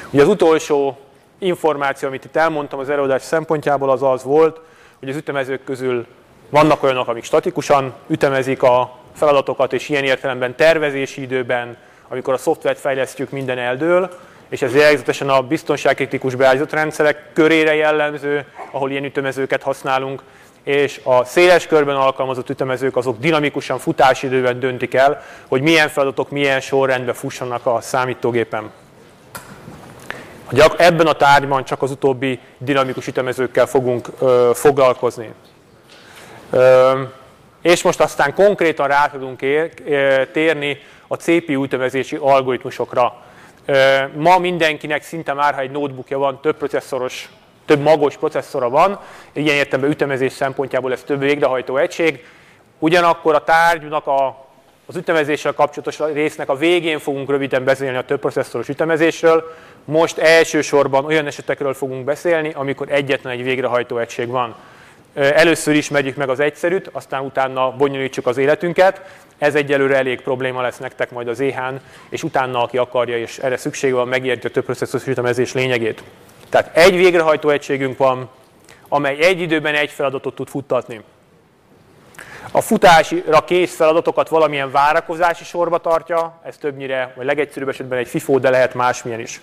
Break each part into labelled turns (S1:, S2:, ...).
S1: Ugye az utolsó információ, amit itt elmondtam az előadás szempontjából, az az volt, hogy az ütemezők közül vannak olyanok, amik statikusan ütemezik a feladatokat, és ilyen értelemben tervezési időben, amikor a szoftvert fejlesztjük, minden eldől, és ez jellegzetesen a biztonságkritikus beállított rendszerek körére jellemző, ahol ilyen ütemezőket használunk, és a széles körben alkalmazott ütemezők azok dinamikusan futásidőben döntik el, hogy milyen feladatok milyen sorrendben fussanak a számítógépen. Ebben a tárgyban csak az utóbbi dinamikus ütemezőkkel fogunk foglalkozni. És most aztán konkrétan rá tudunk térni a CPU ütemezési algoritmusokra. Ma mindenkinek szinte már, ha egy notebookja van, több magos processzora van, ilyen értelemben ütemezés szempontjából ez több végrehajtó egység. Ugyanakkor a tárgynak az ütemezéssel kapcsolatos résznek a végén fogunk röviden beszélni a több processzoros ütemezésről. Most elsősorban olyan esetekről fogunk beszélni, amikor egyetlen egy végrehajtó egység van. Először ismerjük meg az egyszerűt, aztán utána bonyolítsuk az életünket. Ez egyelőre elég probléma lesz nektek majd az EH-n, és utána, aki akarja, és erre szüksége van, megérti a több processzoros ütemezés lényegét. Tehát egy végrehajtó egységünk van, amely egy időben egy feladatot tud futtatni. A futásra kész feladatokat valamilyen várakozási sorba tartja, ez többnyire, vagy legegyszerűbb esetben egy FIFO, de lehet másmilyen is.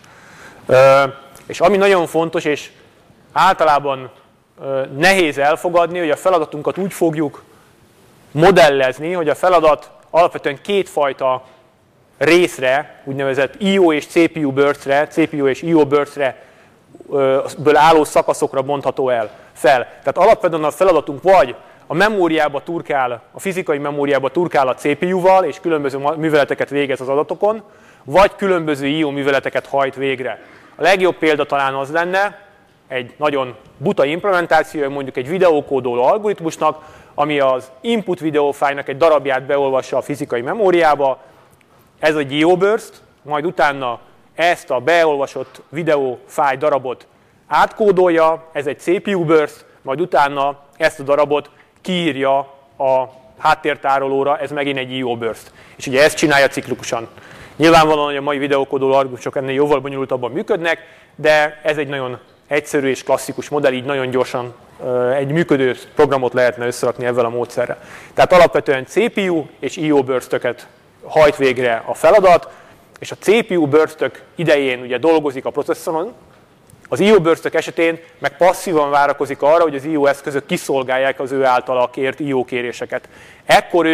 S1: És ami nagyon fontos, és általában nehéz elfogadni, hogy a feladatunkat úgy fogjuk modellezni, hogy a feladat alapvetően kétfajta részre, úgynevezett IO és CPU burst-re, CPU és IO burst-re ből álló szakaszokra bontható fel. Tehát alapvetően a feladatunk vagy a memóriába turkál, a fizikai memóriába turkál a CPU-val, és különböző műveleteket végez az adatokon, vagy különböző IO műveleteket hajt végre. A legjobb példa talán az lenne, egy nagyon buta implementáció, mondjuk egy videókódoló algoritmusnak, ami az input videófájlnak egy darabját beolvassa a fizikai memóriába, ez egy IO burst, majd utána ezt a beolvasott videófájl darabot átkódolja, ez egy CPU burst, majd utána ezt a darabot kiírja a háttértárolóra, ez megint egy IO burst. És ugye ezt csinálja ciklikusan. Nyilvánvalóan, hogy a mai videókódoló algoritmusok ennél jóval bonyolultabban működnek, de ez egy nagyon egyszerű és klasszikus modell, így nagyon gyorsan egy működő programot lehetne összerakni ezzel a módszerrel. Tehát alapvetően CPU és IO burst-öket hajt végre a feladat, és a CPU burst-ök idején ugye dolgozik a processzoron, az IO burst-ök esetén meg passzívan várakozik arra, hogy az IO eszközök kiszolgálják az ő általa kért IO kéréseket. Ekkor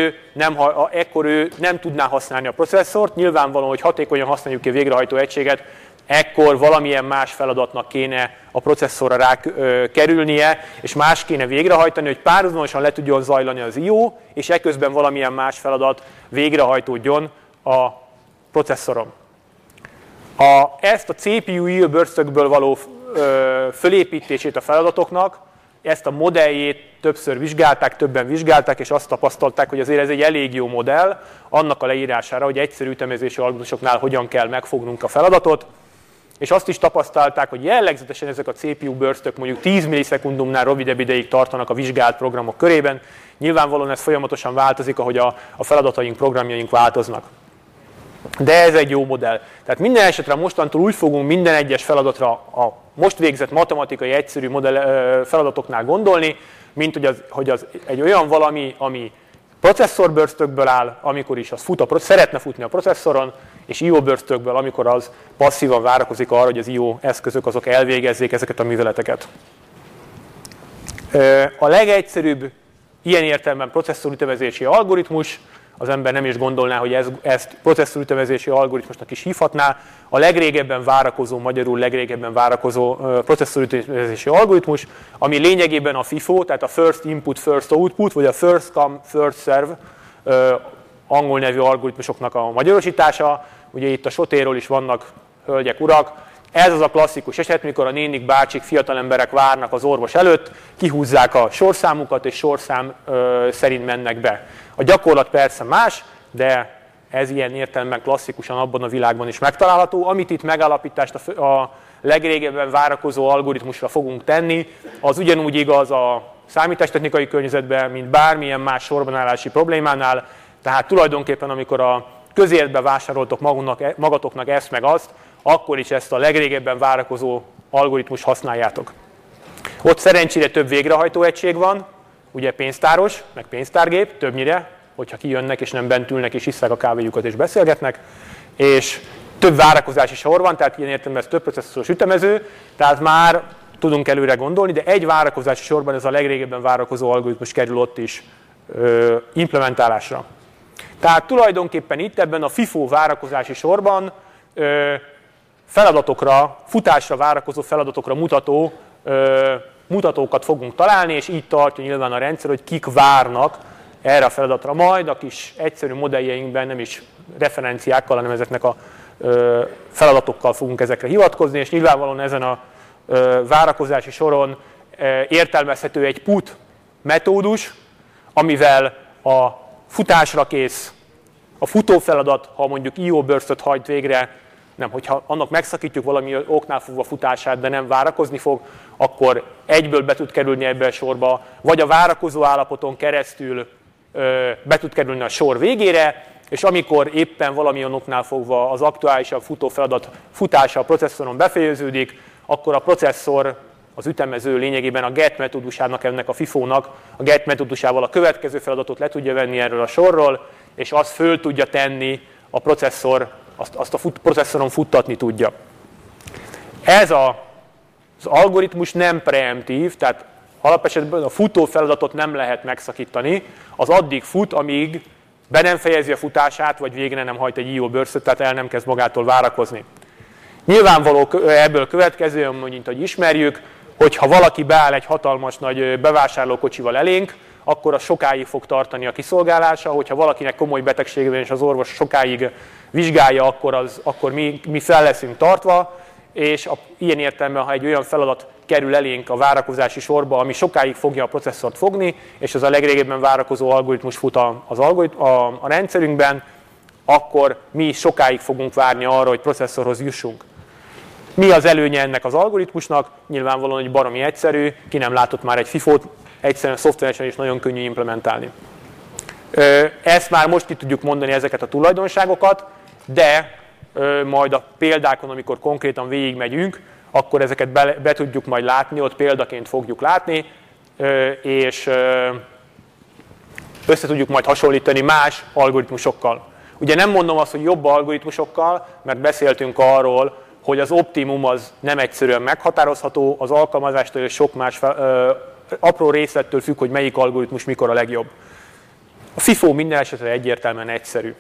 S1: ő nem tudná használni a processzort, nyilvánvalóan, hogy hatékonyan használjuk ki a végrehajtó egységet, ekkor valamilyen más feladatnak kéne a processzorra kerülnie, és más kéne végrehajtani, hogy párhuzamosan le tudjon zajlani az IO, és ekközben valamilyen más feladat végrehajtódjon a processzoron. Ezt a CPU-IO burst-ökből való fölépítését a feladatoknak, ezt a modelljét többször vizsgálták, többen vizsgálták, és azt tapasztalták, hogy azért ez egy elég jó modell annak a leírására, hogy egyszerű ütemezési algoritmusoknál hogyan kell megfognunk a feladatot, és azt is tapasztalták, hogy jellegzetesen ezek a CPU burst-ök mondjuk 10 millisekundumnál rövidebb ideig tartanak a vizsgált programok körében. Nyilvánvalóan ez folyamatosan változik, ahogy a feladataink, programjaink változnak. De ez egy jó modell. Tehát minden esetre mostantól úgy fogunk minden egyes feladatra a most végzett matematikai egyszerű feladatoknál gondolni, mint hogy az egy olyan valami, ami processzor burst-ökből áll, amikor is az szeretne futni a processzoron, és IO burst-ökből, amikor az passzívan várakozik arra, hogy az IO eszközök azok elvégezzék ezeket a műveleteket. A legegyszerűbb ilyen értelemben processzorütemezési algoritmus, az ember nem is gondolná, hogy ezt processzorütemezési algoritmusnak is hívhatná, a legrégebben várakozó, magyarul legrégebben várakozó processzorütemezési algoritmus, ami lényegében a FIFO, tehát a First Input, First Output, vagy a First Come, First Serve angol nevű algoritmusoknak a magyarosítása. Ugye itt a sotéről is vannak hölgyek, urak. Ez az a klasszikus eset, mikor a nénik, bácsik, fiatal emberek várnak az orvos előtt, kihúzzák a sorszámukat, és sorszám szerint mennek be. A gyakorlat persze más, de ez ilyen értelemben klasszikusan abban a világban is megtalálható. Amit itt megállapítást a legrégebben várakozó algoritmusra fogunk tenni, az ugyanúgy igaz a számítástechnikai környezetben, mint bármilyen más sorbanállási problémánál. Tehát tulajdonképpen, amikor közértbe vásároltok magatoknak ezt meg azt, akkor is ezt a legrégebben várakozó algoritmus használjátok. Ott szerencsére több végrehajtó egység van, ugye pénztáros, meg pénztárgép, többnyire, hogyha kijönnek és nem bent ülnek és isszák a kávéjukat és beszélgetnek, és több várakozási sor van, tehát ilyen értelemben ez több processzoros ütemező, tehát már tudunk előre gondolni, de egy várakozási sorban ez a legrégebben várakozó algoritmus kerül ott is implementálásra. Tehát tulajdonképpen itt ebben a FIFO várakozási sorban feladatokra, futásra várakozó feladatokra mutató mutatókat fogunk találni, és így tartja nyilván a rendszer, hogy kik várnak erre a feladatra. Majd a kis egyszerű modelljeinkben nem is referenciákkal, hanem ezeknek a feladatokkal fogunk ezekre hivatkozni, és nyilvánvalóan ezen a várakozási soron értelmezhető egy put metódus, amivel a futásra kész, a futófeladat, ha mondjuk IO burst-öt hajt végre, nem, hogyha annak megszakítjuk valami oknál fogva futását, de nem várakozni fog, akkor egyből be tud kerülni ebbe a sorba, vagy a várakozó állapoton keresztül be tud kerülni a sor végére, és amikor éppen valamilyen oknál fogva az aktuálisabb futófeladat futása a processzoron befejeződik, akkor a processzor, az ütemező lényegében a get metódusának, ennek a FIFO-nak, a get metódusával a következő feladatot le tudja venni erről a sorról, és azt föl tudja tenni a processzor, azt a processzoron futtatni tudja. Ez az algoritmus nem preemptív, tehát alapesetben a futó feladatot nem lehet megszakítani, az addig fut, amíg be nem fejezi a futását, vagy végre nem hajt egy IO burst-öt, tehát el nem kezd magától várakozni. Nyilvánvaló ebből következően, mint hogy ismerjük, hogy ha valaki beáll egy hatalmas nagy bevásárlókocsival elénk, akkor az sokáig fog tartani a kiszolgálása, hogyha valakinek komoly betegsége van és az orvos sokáig vizsgálja, akkor mi fel leszünk tartva, és ilyen értelemben, ha egy olyan feladat kerül elénk a várakozási sorba, ami sokáig fogja a processzort fogni, és az a legrégebben várakozó algoritmus fut a rendszerünkben, akkor mi sokáig fogunk várni arra, hogy processzorhoz jussunk. Mi az előnye ennek az algoritmusnak? Nyilvánvalóan, hogy baromi egyszerű, ki nem látott már egy FIFO-t, egyszerűen szoftveresen is nagyon könnyű implementálni. Ezt már most ki tudjuk mondani, ezeket a tulajdonságokat, de majd a példákon, amikor konkrétan végigmegyünk, akkor ezeket be tudjuk majd látni, ott példaként fogjuk látni, és össze tudjuk majd hasonlítani más algoritmusokkal. Ugye nem mondom azt, hogy jobb algoritmusokkal, mert beszéltünk arról, hogy az optimum az nem egyszerűen meghatározható, az alkalmazástól és sok más apró részlettől függ, hogy melyik algoritmus mikor a legjobb. A FIFO minden esetre egyértelműen egyszerű.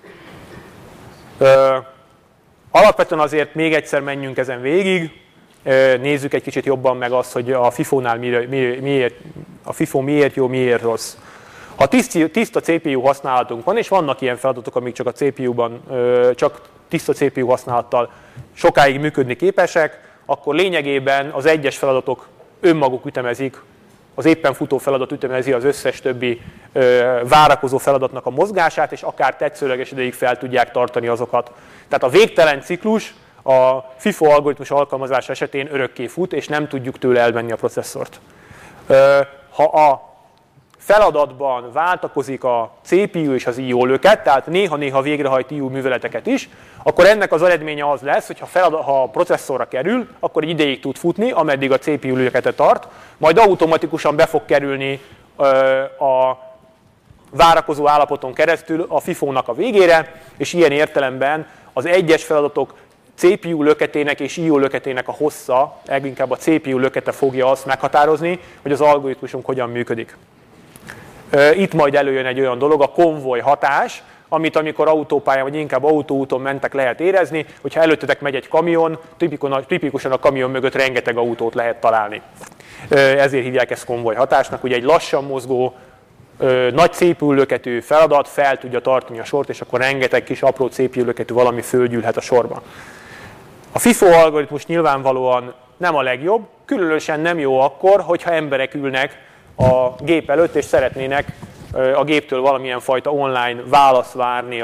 S1: Alapvetően azért még egyszer menjünk ezen végig, nézzük egy kicsit jobban meg azt, hogy a FIFO-nál miért jó, miért rossz. Ha tiszta CPU használatunk van, és vannak ilyen feladatok, amik csak a CPU-ban, csak tiszta CPU használattal sokáig működni képesek, akkor lényegében az egyes feladatok önmaguk ütemezik, az éppen futó feladat ütemezi az összes többi várakozó feladatnak a mozgását, és akár tetszőleges ideig fel tudják tartani azokat. Tehát a végtelen ciklus a FIFO algoritmus alkalmazása esetén örökké fut, és nem tudjuk tőle elvenni a processzort. Ha a feladatban váltakozik a CPU és az IO löket, tehát néha-néha végrehajt IO műveleteket is, akkor ennek az eredménye az lesz, hogy ha a processzorra kerül, akkor egy ideig tud futni, ameddig a CPU löketet tart, majd automatikusan be fog kerülni a várakozó állapoton keresztül a FIFO-nak a végére, és ilyen értelemben az egyes feladatok CPU löketének és IO löketének a hossza, leginkább a CPU lökete fogja azt meghatározni, hogy az algoritmusunk hogyan működik. Itt majd előjön egy olyan dolog, a konvoj hatás, amit amikor autópályán vagy inkább autóúton mentek lehet érezni, hogyha előttetek megy egy kamion, tipikusan a kamion mögött rengeteg autót lehet találni. Ezért hívják ezt konvoj hatásnak, ugye egy lassan mozgó, nagy CPU löketű feladat fel tudja tartani a sort, és akkor rengeteg kis apró CPU löketű valami fölgyűlhet a sorba. A FIFO algoritmus nyilvánvalóan nem a legjobb, különösen nem jó akkor, hogyha emberek ülnek a gép előtt, és szeretnének a géptől valamilyen fajta online választ várni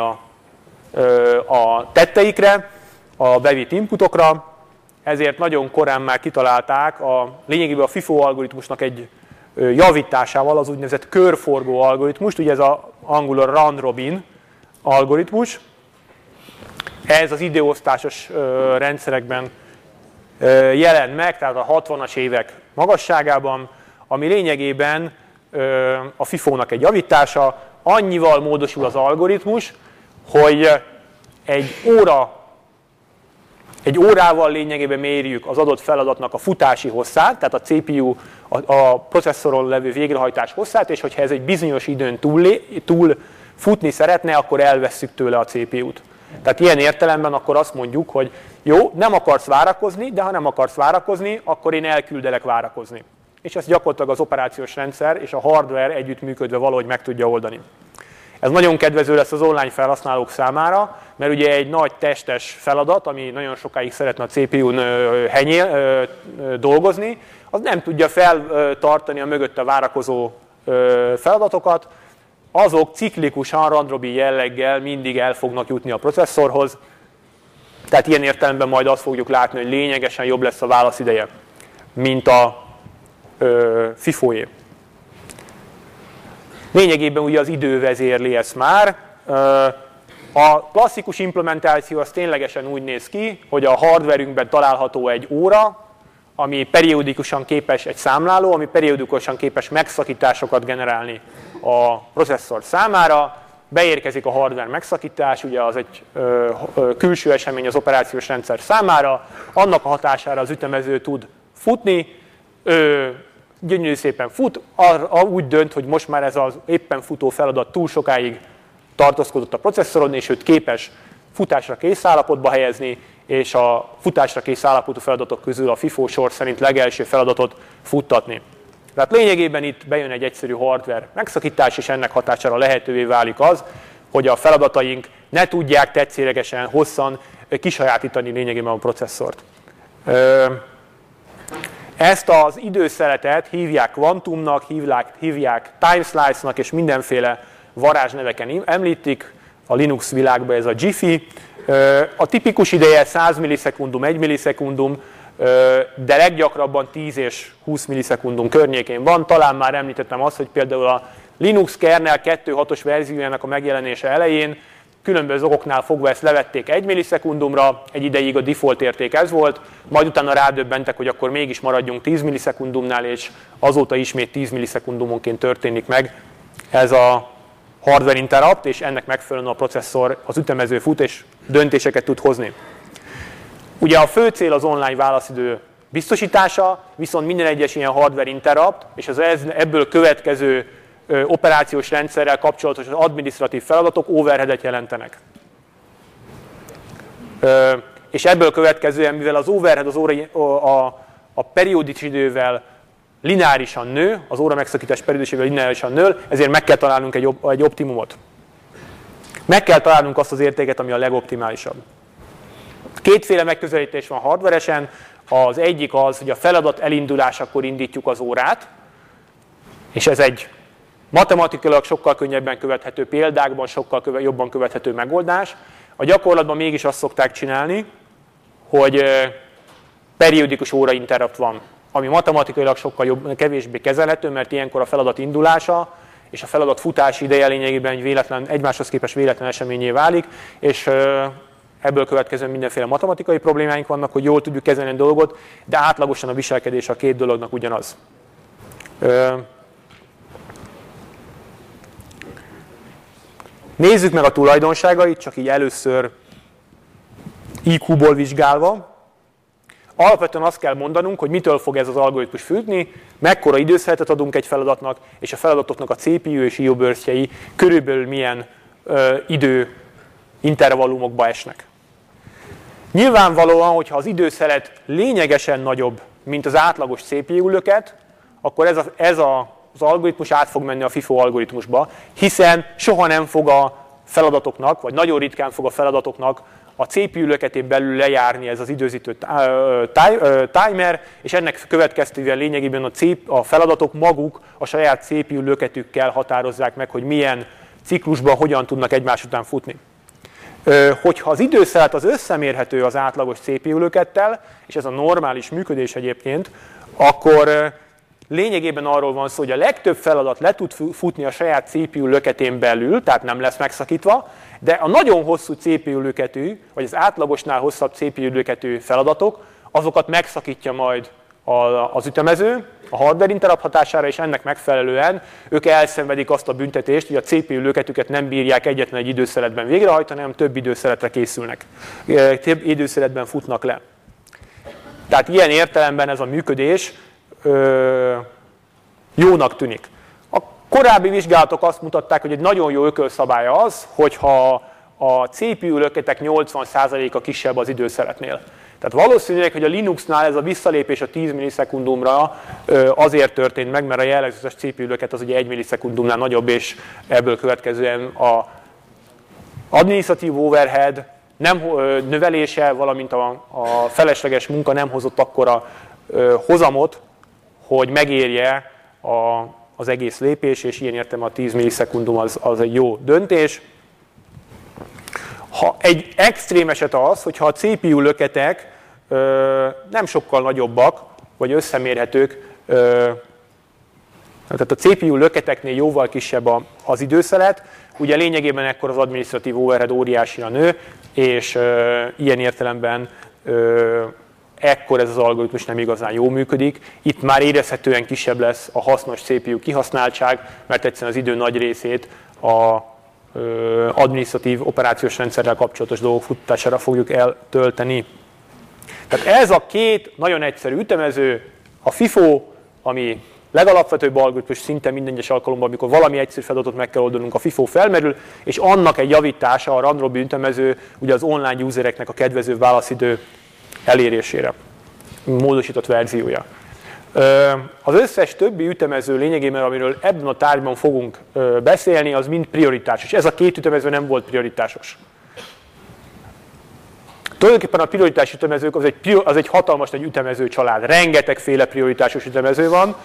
S1: a tetteikre, a bevitt inputokra. Ezért nagyon korán már kitalálták lényegében a FIFO algoritmusnak egy javításával az úgynevezett körforgó algoritmust, ugye ez az angolul round robin algoritmus, Ez az időosztásos rendszerekben jelent meg, tehát a 60-as évek magasságában, ami lényegében a FIFO-nak egy javítása, annyival módosul az algoritmus, hogy egy órával lényegében mérjük az adott feladatnak a futási hosszát, tehát a CPU, a processzoron levő végrehajtás hosszát, és hogyha ez egy bizonyos időn túl futni szeretne, akkor elvesszük tőle a CPU-t. Tehát ilyen értelemben akkor azt mondjuk, hogy jó, nem akarsz várakozni, de ha nem akarsz várakozni, akkor én elküldelek várakozni. És ezt gyakorlatilag az operációs rendszer és a hardware együttműködve valahogy meg tudja oldani. Ez nagyon kedvező lesz az online felhasználók számára, mert ugye egy nagy testes feladat, ami nagyon sokáig szeretne a CPU-n dolgozni, az nem tudja feltartani a mögötte várakozó feladatokat, azok ciklikusan, randrobi jelleggel mindig el fognak jutni a processzorhoz. Tehát ilyen értelemben majd azt fogjuk látni, hogy lényegesen jobb lesz a válaszideje, mint a FIFO-é. Lényegében ugye az idő vezérli ezt már. A klasszikus implementáció az ténylegesen úgy néz ki, hogy a hardverünkben található egy óra, ami periódikusan képes, egy számláló, ami periódikusan képes megszakításokat generálni a processzor számára. Beérkezik a hardware megszakítás, ugye az egy külső esemény az operációs rendszer számára, annak a hatására az ütemező tud futni, gyönyörű szépen fut, úgy dönt, hogy most már ez az éppen futó feladat túl sokáig tartózkodott a processzoron, és őt képes futásra kész állapotba helyezni, és a futásra kész állapotú feladatok közül a FIFO sor szerint legelső feladatot futtatni. Tehát lényegében itt bejön egy egyszerű hardware megszakítás, és ennek hatására lehetővé válik az, hogy a feladataink ne tudják tetszélegesen, hosszan kisajátítani lényegében a processzort. Ezt az időszeletet hívják kvantumnak, hívják timeslice-nak, és mindenféle varázsneveken említik. A Linux világban ez a GIFI. A tipikus ideje 100 millisekundum, 1 millisekundum, de leggyakrabban 10 és 20 millisekundum környékén van. Talán már említettem azt, hogy például a Linux kernel 2.6-os verziójának a megjelenése elején különböző okoknál fogva ezt levették 1 millisekundumra, egy ideig a default érték ez volt, majd utána rádöbbentek, hogy akkor mégis maradjunk 10 millisekundumnál, és azóta ismét 10 millisekundumonként történik meg ez a hardware interrupt, és ennek megfelelően a processzor az ütemező fut, és döntéseket tud hozni. Ugye a fő cél az online válaszidő biztosítása, viszont minden egyes ilyen hardware interrupt, és az ebből következő operációs rendszerrel kapcsolatos adminisztratív feladatok overheadet jelentenek. És ebből következően, mivel az overhead a periódis idővel lineárisan nő, az óra megszakítás periódis idővel lineárisan nő, ezért meg kell találnunk egy optimumot. Meg kell találnunk azt az értéket, ami a legoptimálisabb. Kétféle megközelítés van hardveresen. Az egyik az, hogy a feladat elindulásakor indítjuk az órát, és ez egy matematikailag sokkal könnyebben követhető, példákban sokkal jobban követhető megoldás. A gyakorlatban mégis azt szokták csinálni, hogy periódikus óra interrupt van, ami matematikailag sokkal kevésbé kezelhető, mert ilyenkor a feladat indulása és a feladat futási ideje lényegében egy egymáshoz képest véletlen eseményé válik, és ebből következően mindenféle matematikai problémáink vannak, hogy jól tudjuk kezelni a dolgot, de átlagosan a viselkedés a két dolognak ugyanaz. Nézzük meg a tulajdonságait, csak így először IQ-ból vizsgálva. Alapvetően azt kell mondanunk, hogy mitől fog ez az algoritmus futni, mekkora időszeletet adunk egy feladatnak, és a feladatoknak a CPU és IO burstjei körülbelül milyen idő intervallumokba esnek. Nyilvánvalóan, hogyha az időszelet lényegesen nagyobb, mint az átlagos CPU-löket, akkor az algoritmus át fog menni a FIFO algoritmusba, hiszen soha nem fog a feladatoknak, vagy nagyon ritkán fog a feladatoknak a CPU-löketén belül lejárni ez az időzítő timer, és ennek következtében lényegében a feladatok maguk a saját CPU-löketükkel határozzák meg, hogy milyen ciklusban hogyan tudnak egymás után futni. Hogyha az időszelet az összemérhető az átlagos CPU-lökettel, és ez a normális működés egyébként, akkor lényegében arról van szó, hogy a legtöbb feladat le tud futni a saját CPU löketén belül, tehát nem lesz megszakítva, de a nagyon hosszú CPU löketű, vagy az átlagosnál hosszabb CPU löketű feladatok, azokat megszakítja majd az ütemező a hardware interrupt hatására, és ennek megfelelően ők elszenvedik azt a büntetést, hogy a CPU löketüket nem bírják egyetlen egy időszeletben végrehajtani, hanem több időszeletre készülnek, több időszeletben futnak le. Tehát ilyen értelemben ez a működés jónak tűnik. A korábbi vizsgálatok azt mutatták, hogy egy nagyon jó ökölszabály az, hogyha a CPU löketek 80%-a kisebb az időszeletnél. Tehát valószínűleg, hogy a Linuxnál ez a visszalépés a 10 millisekundumra azért történt meg, mert a jellegzetes CPU löket az ugye 1 millisekundumnál nagyobb, és ebből következően a adminisztratív overhead nem növelése, valamint a felesleges munka nem hozott akkora hozamot, hogy megérje az egész lépés, és ilyen értelemben a 10 millisekundum az egy jó döntés. Egy extrém eset az, hogyha a CPU löketek nem sokkal nagyobbak, vagy összemérhetők, tehát a CPU löketeknél jóval kisebb az időszelet, ugye lényegében ekkor az adminisztratív overhead óriásira nő, és ilyen értelemben ekkor ez az algoritmus nem igazán jól működik. Itt már érezhetően kisebb lesz a hasznos CPU kihasználtság, mert egyszerűen az idő nagy részét a adminisztratív operációs rendszerrel kapcsolatos dolgok futtatására fogjuk eltölteni. Tehát ez a két nagyon egyszerű ütemező, a FIFO, ami legalapvetőbb algoritmus szinte minden egyes alkalommal, amikor valami egyszerű feladatot meg kell oldanunk, a FIFO felmerül, és annak egy javítása, a run-robin ütemező, ugye az online usereknek a kedvező válaszidő elérésére, módosított verziója. Az összes többi ütemező lényegében, amiről ebben a tárgyban fogunk beszélni, az mind prioritásos. Ez a két ütemező nem volt prioritásos. Tulajdonképpen a prioritás ütemezők az egy hatalmas nagy ütemező család. Rengetegféle prioritásos ütemező van,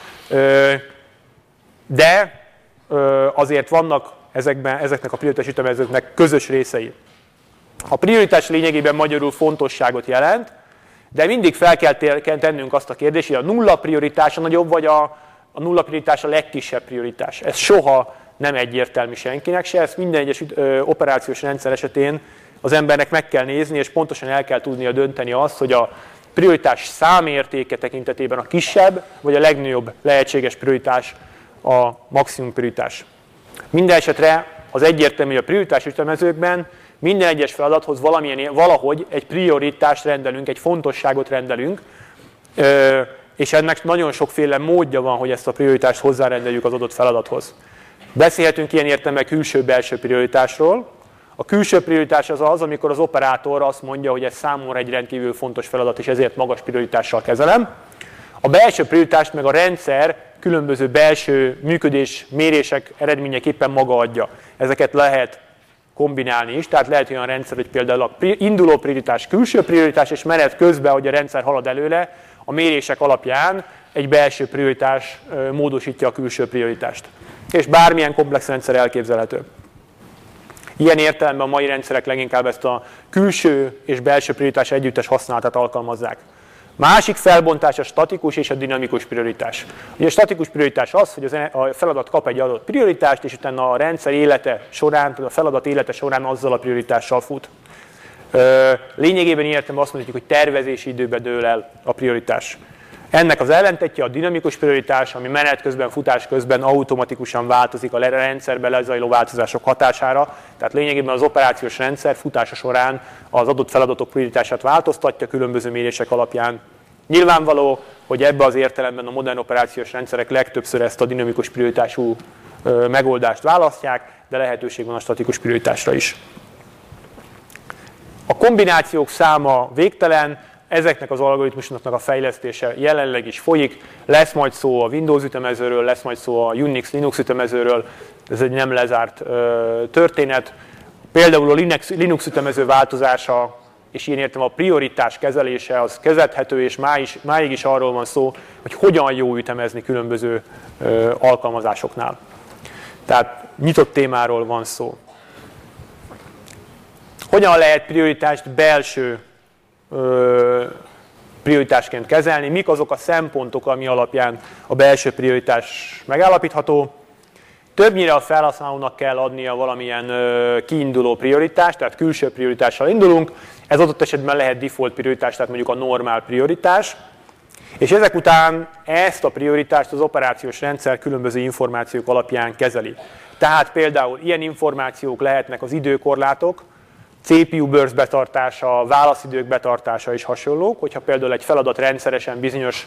S1: de azért vannak ezeknek a prioritás ütemezőknek közös részei. A prioritás lényegében magyarul fontosságot jelent, de mindig fel kell tennünk azt a kérdést, hogy a nulla prioritás a nagyobb, vagy a nulla prioritás a legkisebb prioritás. Ez soha nem egyértelmű senkinek se, ezt minden egyes operációs rendszer esetén az embernek meg kell nézni, és pontosan el kell tudnia dönteni azt, hogy a prioritás számértéke tekintetében a kisebb, vagy a legnagyobb lehetséges prioritás a maximum prioritás. Minden esetre az egyértelmű, hogy a prioritás ütemezőkben minden egyes feladathoz valahogy egy prioritást rendelünk, egy fontosságot rendelünk, és ennek nagyon sokféle módja van, hogy ezt a prioritást hozzárendeljük az adott feladathoz. Beszélhetünk ilyen értelemben külső-belső prioritásról. A külső prioritás az, amikor az operátor azt mondja, hogy ez számomra egy rendkívül fontos feladat, és ezért magas prioritással kezelem. A belső prioritást meg a rendszer különböző belső működés mérések eredményeképpen maga adja. Ezeket lehet kombinálni is, tehát lehet olyan rendszer, hogy például a induló prioritás külső prioritás, és menet közben, hogy a rendszer halad előle, a mérések alapján egy belső prioritás módosítja a külső prioritást. És bármilyen komplex rendszer elképzelhető. Ilyen értelemben a mai rendszerek leginkább ezt a külső és belső prioritás együttes használatát alkalmazzák. Másik felbontás a statikus és a dinamikus prioritás. Ugye a statikus prioritás az, hogy a feladat kap egy adott prioritást, és utána a rendszer élete során, a feladat élete során azzal a prioritással fut. Lényegében értem azt mondjuk, hogy tervezési időben dől el a prioritás. Ennek az ellentetje a dinamikus prioritás, ami menet közben, futás közben automatikusan változik a rendszerben lezajló változások hatására. Tehát lényegében az operációs rendszer futása során az adott feladatok prioritását változtatja különböző mérések alapján. Nyilvánvaló, hogy ebbe az értelemben a modern operációs rendszerek legtöbbször ezt a dinamikus prioritású megoldást választják, de lehetőség van a statikus prioritásra is. A kombinációk száma végtelen, ezeknek az algoritmusoknak a fejlesztése jelenleg is folyik, lesz majd szó a Windows ütemezőről, lesz majd szó a Unix-Linux ütemezőről, ez egy nem lezárt történet. Például a Linux ütemező változása, és ilyen értem a prioritás kezelése, az kezelhető, és máig is arról van szó, hogy hogyan jó ütemezni különböző alkalmazásoknál. Tehát nyitott témáról van szó. Hogyan lehet prioritást belső prioritásként kezelni, mik azok a szempontok, ami alapján a belső prioritás megállapítható. Többnyire a felhasználónak kell adnia valamilyen kiinduló prioritást, tehát külső prioritással indulunk. Ez adott esetben lehet default prioritás, tehát mondjuk a normál prioritás. És ezek után ezt a prioritást az operációs rendszer különböző információk alapján kezeli. Tehát például ilyen információk lehetnek az időkorlátok, CPU burst betartása, válaszidők betartása és hasonlók, hogyha például egy feladat rendszeresen bizonyos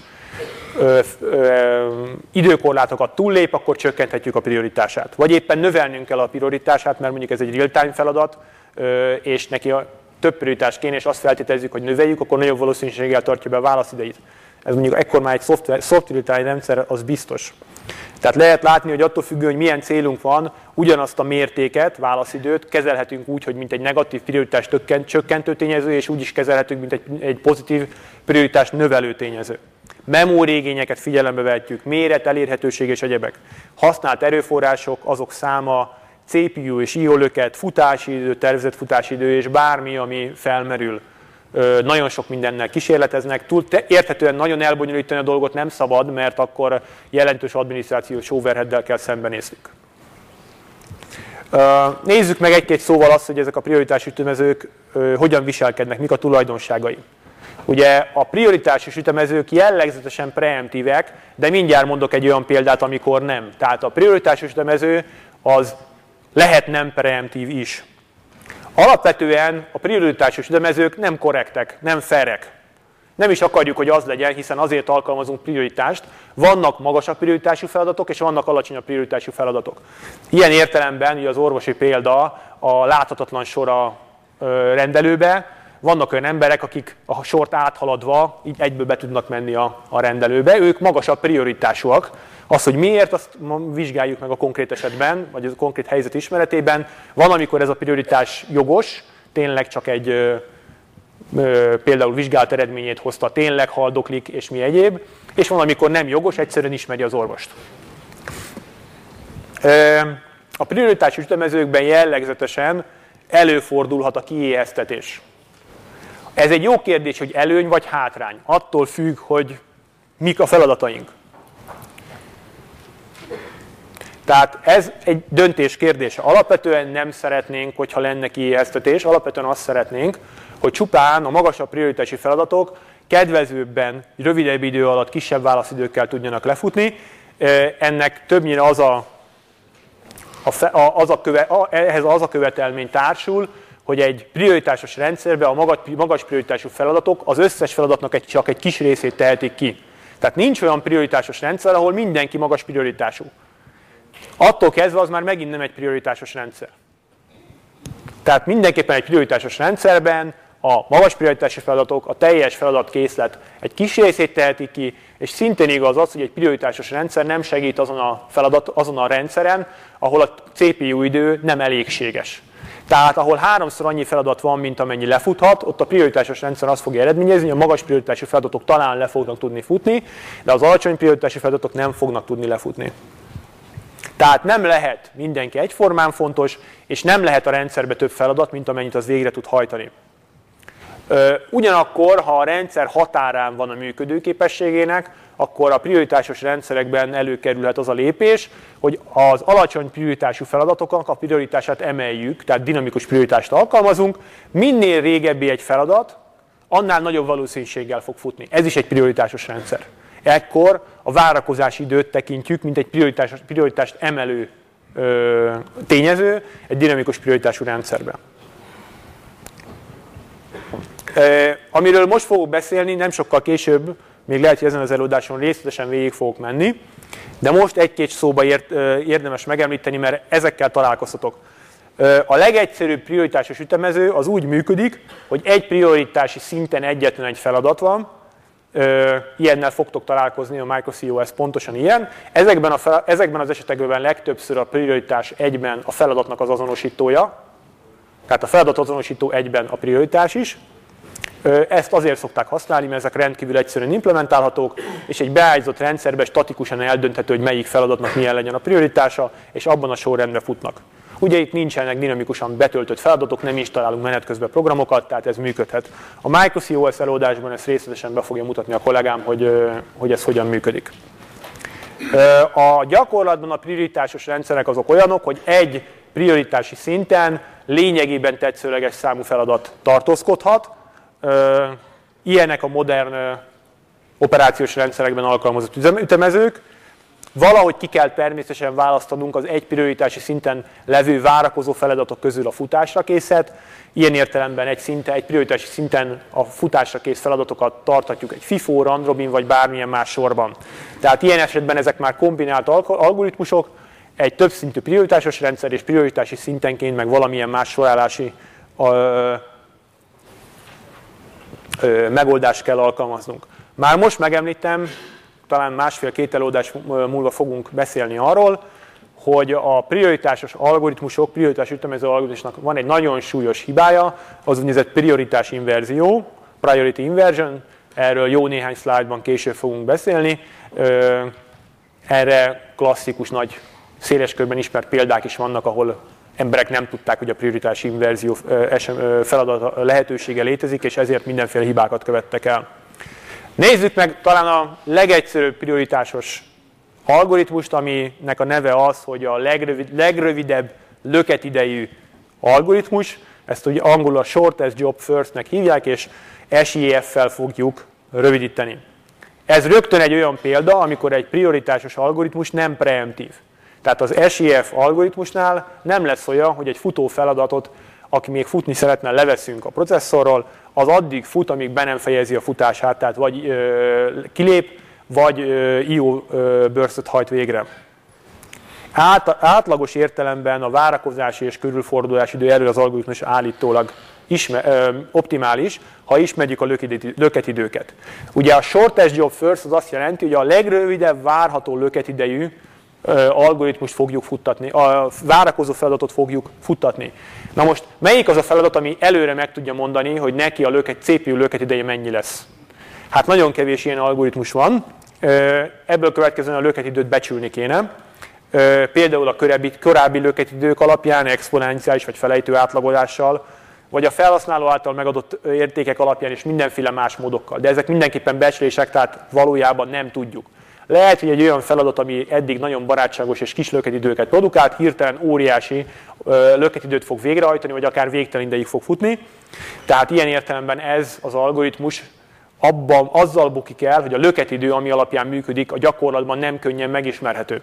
S1: időkorlátokat túllép, akkor csökkenthetjük a prioritását. Vagy éppen növelnünk kell a prioritását, mert mondjuk ez egy real-time feladat, és neki több prioritás kéne, és azt feltételezzük, hogy növeljük, akkor nagyobb valószínűséggel tartja be a válaszidejét. Ez mondjuk ekkor már egy software rendszer, az biztos. Tehát lehet látni, hogy attól függően, hogy milyen célunk van, ugyanazt a mértéket, válaszidőt kezelhetünk úgy, hogy mint egy negatív prioritás csökkentő tényező, és úgy is kezelhetünk, mint egy pozitív prioritás növelő tényező. Memóriigényeket figyelembe vehetjük, méret, elérhetőség és egyebek. Használt erőforrások, azok száma, CPU és IO löket, futási idő, tervezett futási idő és bármi, ami felmerül. Nagyon sok mindennel kísérleteznek. Érthetően nagyon elbonyolítani a dolgot nem szabad, mert akkor jelentős adminisztrációs overheaddel kell szembenéznünk. Nézzük meg egy-két szóval azt, hogy ezek a prioritási ütemezők hogyan viselkednek, mik a tulajdonságai. Ugye a prioritásos ütemezők jellegzetesen preemptívek, de mindjárt mondok egy olyan példát, amikor nem. Tehát a prioritásos ütemező az lehet nem preemptív is. Alapvetően a prioritásos ütemezők nem korrektek, nem fairek. Nem is akarjuk, hogy az legyen, hiszen azért alkalmazunk prioritást. Vannak magasabb prioritású feladatok, és vannak alacsonyabb prioritású feladatok. Ilyen értelemben ugye az orvosi példa a láthatatlan sor a rendelőbe. Vannak olyan emberek, akik a sort áthaladva így egyből be tudnak menni a rendelőbe. Ők magasabb prioritásúak. Az, hogy miért, azt vizsgáljuk meg a konkrét esetben, vagy a konkrét helyzet ismeretében. Van, amikor ez a prioritás jogos, tényleg csak egy például vizsgált eredményét hozta, tényleg haldoklik, és mi egyéb. És van, amikor nem jogos, egyszerűen ismeri az orvost. A prioritásos ütemezőkben jellegzetesen előfordulhat a kiéheztetés. Ez egy jó kérdés, hogy előny vagy hátrány. Attól függ, hogy mik a feladataink. Tehát ez egy döntés kérdése. Alapvetően nem szeretnénk, hogyha lenne kiéheztetés, alapvetően azt szeretnénk, hogy csupán a magasabb prioritási feladatok kedvezőbben, rövidebb idő alatt, kisebb válaszidőkkel tudjanak lefutni. Ennek többnyire ehhez az a követelmény társul, hogy egy prioritásos rendszerben a magas prioritású feladatok az összes feladatnak csak egy kis részét tehetik ki. Tehát nincs olyan prioritásos rendszer, ahol mindenki magas prioritású. Attól kezdve az már megint nem egy prioritásos rendszer. Tehát mindenképpen egy prioritásos rendszerben a magas prioritású feladatok, a teljes feladatkészlet egy kis részét tehetik ki, és szintén igaz az, hogy egy prioritásos rendszer nem segít azon a rendszeren, ahol a CPU idő nem elégséges. Tehát ahol 3-szor annyi feladat van, mint amennyi lefuthat, ott a prioritásos rendszer azt fogja eredményezni, hogy a magas prioritású feladatok talán le fognak tudni futni, de az alacsony prioritású feladatok nem fognak tudni lefutni. Tehát nem lehet mindenki egyformán fontos, és nem lehet a rendszerbe több feladat, mint amennyit az végre tud hajtani. Ugyanakkor, ha a rendszer határán van a működőképességének, akkor a prioritásos rendszerekben előkerülhet az a lépés, hogy az alacsony prioritású feladatoknak a prioritását emeljük, tehát dinamikus prioritást alkalmazunk. Minél régebbi egy feladat, annál nagyobb valószínűséggel fog futni. Ez is egy prioritásos rendszer. Ekkor a várakozási időt tekintjük, mint egy prioritást emelő tényező egy dinamikus prioritású rendszerben. Amiről most fogok beszélni, nem sokkal később, még lehet, hogy ezen az előadáson részletesen végig fogok menni, de most egy-két szóba érdemes megemlíteni, mert ezekkel találkoztatok. A legegyszerűbb prioritásos ütemező az úgy működik, hogy egy prioritási szinten egyetlen egy feladat van, ilyennel fogtok találkozni, a MicroCOS pontosan ilyen. Ezekben az esetekben legtöbbször a prioritás egyben a feladatnak az azonosítója, tehát a feladat azonosító egyben a prioritás is. Ezt azért szokták használni, mert ezek rendkívül egyszerűen implementálhatók, és egy beállított rendszerben statikusan eldönthető, hogy melyik feladatnak milyen legyen a prioritása, és abban a sorrendben futnak. Ugye itt nincsenek dinamikusan betöltött feladatok, nem installálunk menet közben programokat, tehát ez működhet. A MicroCOS előadásban ezt részletesen be fogja mutatni a kollégám, hogy ez hogyan működik. A gyakorlatban a prioritásos rendszerek azok olyanok, hogy egy prioritási szinten lényegében tetszőleges számú feladat tartózkodhat. Ilyenek a modern operációs rendszerekben alkalmazott ütemezők. Valahogy ki kell természetesen választanunk az egy prioritási szinten levő várakozó feladatok közül a futásra készet. Ilyen értelemben egy prioritási szinten a futásra kész feladatokat tarthatjuk egy FIFO, round robin vagy bármilyen más sorban. Tehát ilyen esetben ezek már kombinált algoritmusok, egy többszintű prioritásos rendszer és prioritási szintenként meg valamilyen más sorállási megoldást kell alkalmaznunk. Már most megemlítem, talán másfél-két előadás múlva fogunk beszélni arról, hogy a prioritásos algoritmusok, prioritás ütemező algoritmusnak van egy nagyon súlyos hibája, az úgynevezett prioritás inverzió, priority inversion, erről jó néhány szlájdban később fogunk beszélni. Erre klasszikus, nagy, széles körben ismert példák is vannak, ahol emberek nem tudták, hogy a prioritás inverzió feladat lehetősége létezik, és ezért mindenféle hibákat követtek el. Nézzük meg talán a legegyszerűbb prioritásos algoritmust, aminek a neve az, hogy a legrövidebb löketidejű algoritmus. Ezt ugye angolul a shortest job first-nek hívják, és SJF-fel fogjuk rövidíteni. Ez rögtön egy olyan példa, amikor egy prioritásos algoritmus nem preemptív. Tehát az SJF algoritmusnál nem lesz olyan, hogy egy futó feladatot, aki még futni szeretne, leveszünk a processzorról, az addig fut, amíg be nem fejezi a futását, tehát vagy kilép, vagy IO burst-ot hajt végre. Átlagos értelemben a várakozási és körülfordulási idő erről az algoritmus állítólag optimális, ha ismerjük a löketidőket. Ugye a shortest job first az azt jelenti, hogy a legrövidebb várható löketidejű algoritmust fogjuk futtatni, a várakozó feladatot fogjuk futtatni. Na most, melyik az a feladat, ami előre meg tudja mondani, hogy neki a CPU löketideje mennyi lesz? Hát nagyon kevés ilyen algoritmus van, ebből következően a löketidőt becsülni kéne. Például a korábbi löketidők alapján, exponenciális vagy felejtő átlagolással, vagy a felhasználó által megadott értékek alapján és mindenféle más módokkal. De ezek mindenképpen becslések, tehát valójában nem tudjuk. Lehet, hogy egy olyan feladat, ami eddig nagyon barátságos és kis löketidőket produkált, hirtelen óriási löketidőt fog végrehajtani, vagy akár végtelen ideig fog futni. Tehát ilyen értelemben ez az algoritmus azzal bukik el, hogy a löketidő, ami alapján működik, a gyakorlatban nem könnyen megismerhető.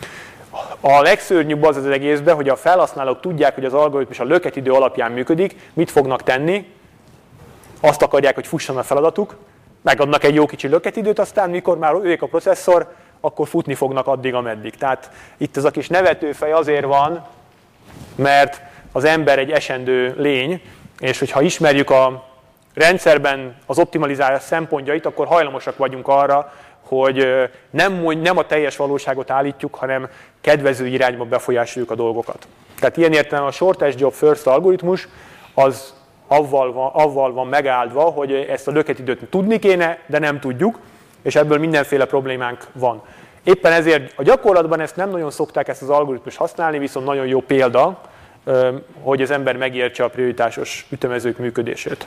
S1: A legszörnyűbb az egészben, hogy a felhasználók tudják, hogy az algoritmus a löketidő alapján működik, mit fognak tenni, azt akarják, hogy fusson a feladatuk, megadnak egy jó kicsi löketidőt, aztán mikor már ők a processzor, akkor futni fognak addig, ameddig. Tehát itt ez a kis nevetőfej azért van, mert az ember egy esendő lény, és hogyha ismerjük a rendszerben az optimalizálás szempontjait, akkor hajlamosak vagyunk arra, hogy nem a teljes valóságot állítjuk, hanem kedvező irányba befolyásoljuk a dolgokat. Tehát ilyen értelemben a shortest job first algoritmus az avval van megáldva, hogy ezt a löketidőt tudni kéne, de nem tudjuk, és ebből mindenféle problémánk van. Éppen ezért a gyakorlatban ezt nem nagyon szokták ezt az algoritmust használni, viszont nagyon jó példa, hogy az ember megértse a prioritásos ütemezők működését.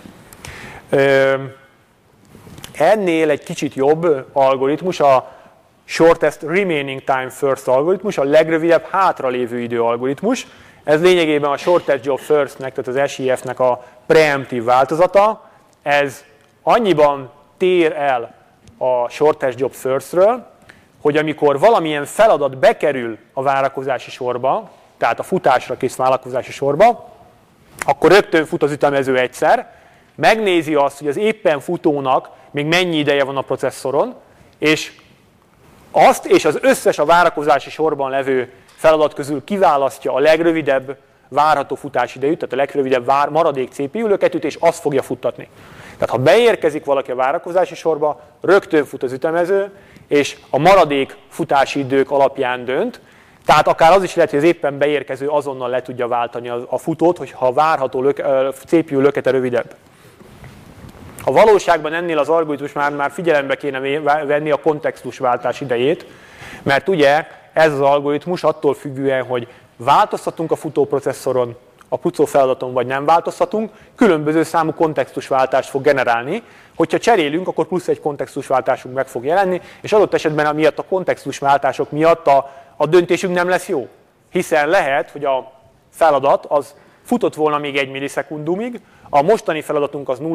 S1: Ennél egy kicsit jobb algoritmus a shortest remaining time first algoritmus, a legrövidebb hátralévő idő algoritmus. Ez lényegében a shortest job first-nek, tehát az SJF-nek a preemptív változata. Ez annyiban tér el a shortest job first-ről, hogy amikor valamilyen feladat bekerül a várakozási sorba, tehát a futásra kész várakozási sorba, akkor rögtön fut az ütemező egyszer, megnézi azt, hogy az éppen futónak még mennyi ideje van a processzoron, és azt és az összes a várakozási sorban levő feladat közül kiválasztja a legrövidebb várható futásidejűt, tehát a legrövidebb maradék CPU löketűt, és azt fogja futtatni. Tehát ha beérkezik valaki a várakozási sorba, rögtön fut az ütemező, és a maradék futási idők alapján dönt, tehát akár az is lehet, hogy az éppen beérkező azonnal le tudja váltani a futót, hogyha a várható CPU lökete rövidebb. A valóságban ennél az algoritmus már figyelembe kéne venni a kontextusváltás idejét, mert ugye ez az algoritmus attól függően, hogy változtatunk a futóprocesszoron, a futó feladaton, vagy nem változtatunk, különböző számú kontextusváltást fog generálni. Hogyha cserélünk, akkor plusz egy kontextusváltásunk meg fog jelenni, és adott esetben amiatt a kontextusváltások miatt a döntésünk nem lesz jó. Hiszen lehet, hogy a feladat az futott volna még 1 millisekundumig, a mostani feladatunk az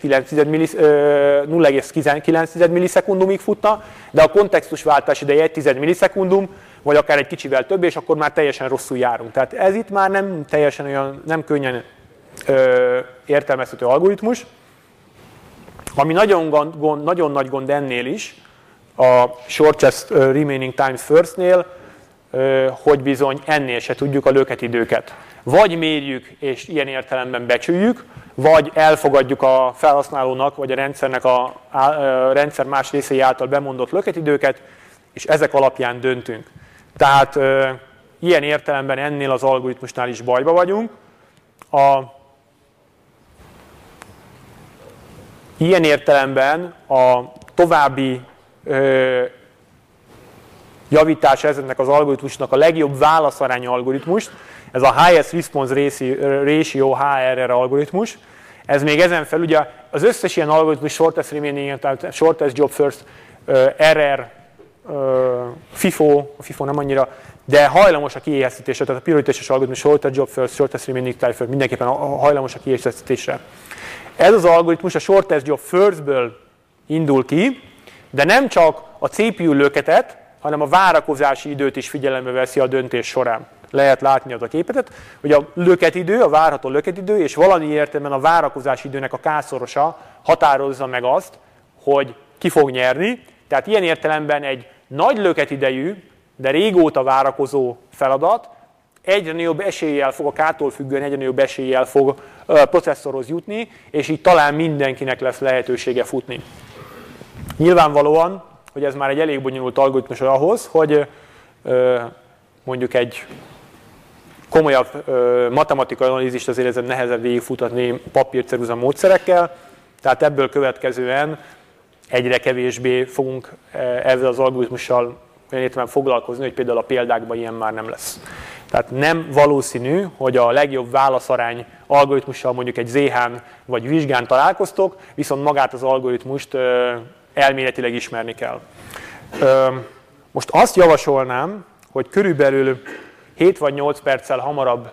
S1: 0,9 millisekundumig futna, de a kontextusváltás ideje 1 millisekundum, vagy akár egy kicsivel több, és akkor már teljesen rosszul járunk. Tehát ez itt már nem teljesen olyan, nem könnyen értelmezhető algoritmus. Ami nagyon nagy gond ennél is, a shortest remaining times firstnél, hogy bizony ennél se tudjuk a löketidőket. Vagy mérjük, és ilyen értelemben becsüljük, vagy elfogadjuk a felhasználónak, vagy a rendszernek a rendszer más részei által bemondott löketidőket, és ezek alapján döntünk. Tehát ilyen értelemben ennél az algoritmusnál is bajba vagyunk. Ilyen értelemben a további javítása ezeknek az algoritmusnak a legjobb válaszarány algoritmus, ez a Highest Response Ratio HRR algoritmus. Ez még ezen felül, ugye az összes ilyen algoritmus, Shortest Remaining, tehát Shortest Job First, RR, FIFO nem annyira, de hajlamos a kiéheztetésre, tehát a prioritásos algoritmus, Shortest Job First, Shortest Remaining Time First, mindenképpen hajlamos a kiéheztetésre. Ez az algoritmus a Shortest Job Firstből indul ki, de nem csak a CPU löketet, hanem a várakozási időt is figyelembe veszi a döntés során. Lehet látni az a képet, hogy a löketidő, a várható löketidő, és valami értelemben a várakozási időnek a k-szorosa határozza meg azt, hogy ki fog nyerni. Tehát ilyen értelemben egy nagy löketidejű, de régóta várakozó feladat egyre nagyobb eséllyel fog, a k-tól függően egyre nagyobb eséllyel fog processzorhoz jutni, és így talán mindenkinek lesz lehetősége futni. Nyilvánvalóan, hogy ez már egy elég bonyolult algoritmus ahhoz, hogy mondjuk egy komolyabb matematikai analízist azért ezen nehezebb végigfutatni papírceruza módszerekkel, tehát ebből következően egyre kevésbé fogunk ezzel az algoritmussal olyan értelemben foglalkozni, hogy például a példákban ilyen már nem lesz. Tehát nem valószínű, hogy a legjobb válaszarány algoritmussal mondjuk egy ZH-n vagy vizsgán találkoztok, viszont magát az algoritmust elméletileg ismerni kell. Most azt javasolnám, hogy körülbelül 7 vagy 8 perccel hamarabb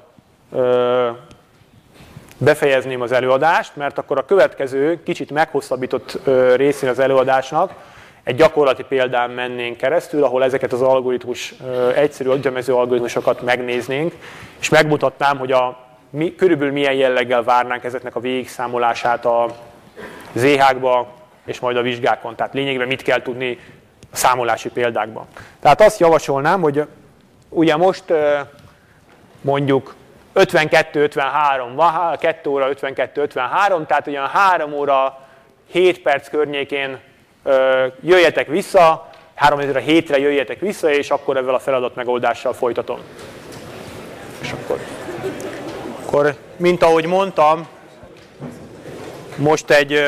S1: befejezném az előadást, mert akkor a következő, kicsit meghosszabbított részén az előadásnak egy gyakorlati példán mennénk keresztül, ahol ezeket az algoritmus, egyszerű ütemező algoritmusokat megnéznénk, és megmutatnám, hogy körülbelül milyen jelleggel várnánk ezeknek a végigszámolását a ZH-kba és majd a vizsgákon. Tehát lényegében mit kell tudni a számolási példákban. Tehát azt javasolnám, hogy ugye most mondjuk 52-53 van, 2 óra 52-53, tehát olyan 3 óra 7 perc környékén jöjjetek vissza, 3-7-re jöjjetek vissza, és akkor ezzel a feladat megoldással folytatom. És akkor mint ahogy mondtam, most egy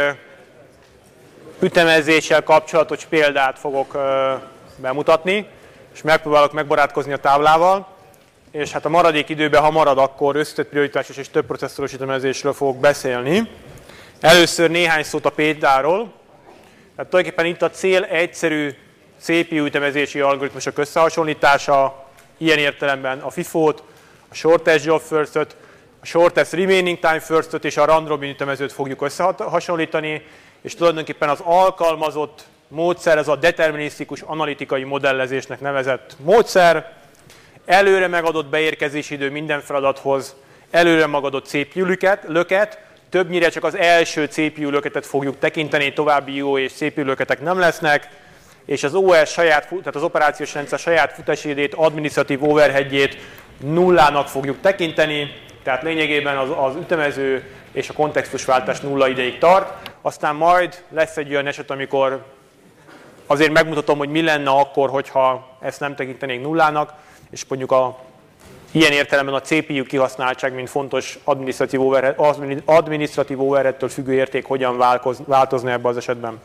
S1: ütemezéssel kapcsolatos példát fogok bemutatni, és megpróbálok megbarátkozni a táblával, és hát a maradék időben, ha marad, akkor összetett prioritásos és több processzoros ütemezésről fogok beszélni. Először néhány szót a példáról. Tehát tulajdonképpen itt a cél egyszerű CPU ütemezési algoritmusok összehasonlítása, ilyen értelemben a FIFO-t, a Shortest Job First-öt, a Shortest Remaining Time First-öt és a Round Robin ütemezőt fogjuk összehasonlítani, és tulajdonképpen az alkalmazott módszer, ez a determinisztikus analitikai modellezésnek nevezett módszer, előre megadott beérkezési idő minden feladathoz, előre megadott CPU löket, többnyire csak az első CPU löketet fogjuk tekinteni, további IO és CPU löketek nem lesznek, és az OS tehát az operációs rendszer saját futásidejét, adminisztratív overheadjét nullának fogjuk tekinteni, tehát lényegében az ütemező és a kontextusváltás nulla ideig tart. Aztán majd lesz egy olyan eset, amikor azért megmutatom, hogy mi lenne akkor, hogyha ezt nem tekintenénk nullának, és mondjuk ilyen értelemben a CPU kihasználtság, mint fontos adminisztratív overheadtől függő érték hogyan változna ebben az esetben.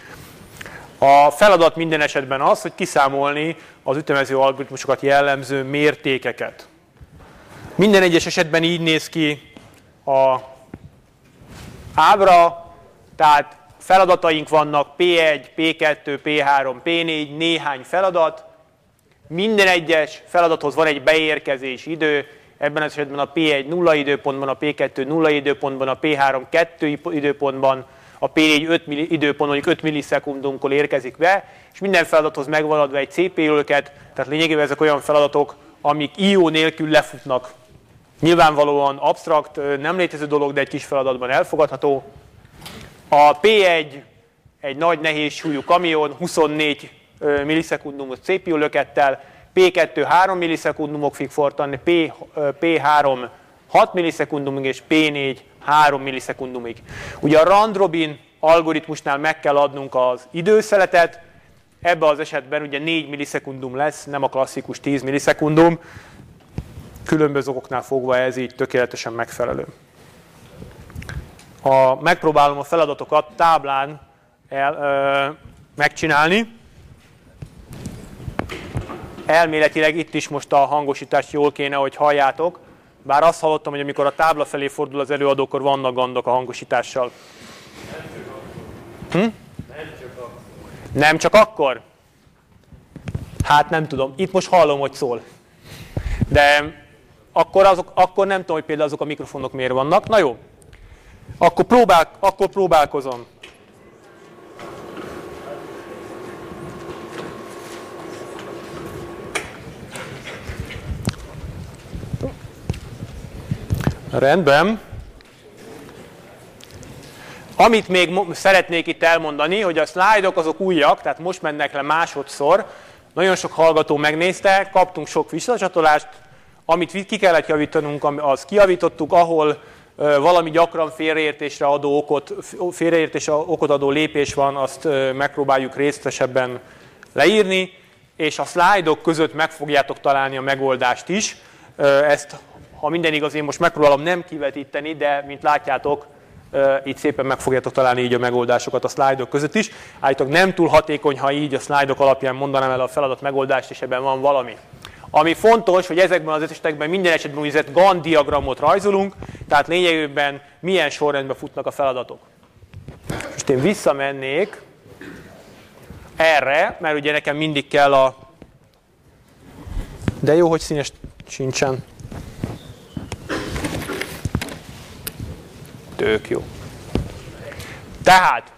S1: A feladat minden esetben az, hogy kiszámolni az ütemező algoritmusokat jellemző mértékeket. Minden egyes esetben így néz ki a ábra, tehát feladataink vannak P1, P2, P3, P4, néhány feladat. Minden egyes feladathoz van egy beérkezési idő, ebben az esetben a P1 0 időpontban, a P2 0 időpontban, a P3 2 időpontban, a P4 5 időpontban, mondjuk 5 millisekundumkor érkezik be, és minden feladathoz megvan adva egy CPU-löket, tehát lényegében ezek olyan feladatok, amik IO nélkül lefutnak. Nyilvánvalóan absztrakt, nem létező dolog, de egy kis feladatban elfogadható. A P1 egy nagy nehéz súlyú kamion, 24 millisekundumos CPU-lökettel, P2 3 millisekundumok fog fortani, P3 6 millisekundumig és P4 3 millisekundumig. Ugye a round-robin algoritmusnál meg kell adnunk az időszeletet, ebben az esetben ugye 4 millisekundum lesz, nem a klasszikus 10 millisekundum. Különböző okoknál fogva ez így tökéletesen megfelelő. Megpróbálom a feladatokat táblán megcsinálni. Elméletileg itt is most a hangosítást jól kéne, hogy halljátok, bár azt hallottam, hogy amikor a tábla felé fordul az előadó, akkor vannak gondok a hangosítással. Nem csak akkor? Hát nem tudom. Itt most hallom, hogy szól. De akkor nem tudom, hogy például azok a mikrofonok miért vannak. Na jó. Akkor próbálkozom. Rendben. Amit még szeretnék itt elmondani, hogy a szlájdok azok újak, tehát most mennek le másodszor. Nagyon sok hallgató megnézte, kaptunk sok visszacsatolást. Amit ki kellett javítanunk, azt kijavítottuk, ahol valami gyakran félreértésre okot adó lépés van, azt megpróbáljuk részletesebben leírni, és a szlájdok között meg fogjátok találni a megoldást is. Ezt, ha minden igaz, én most megpróbálom nem kivetíteni, de mint látjátok, így szépen meg fogjátok találni így a megoldásokat a szlájdok között is. Állítólag nem túl hatékony, ha így a szlájdok alapján mondanám el a feladat megoldást, és ebben van valami. Ami fontos, hogy ezekben az esetekben minden esetben úgynevezett Gantt diagramot rajzolunk, tehát lényegében milyen sorrendben futnak a feladatok. Most én visszamennék erre, mert ugye nekem mindig kell a... De jó, hogy színes sincsen. Tök jó. Tehát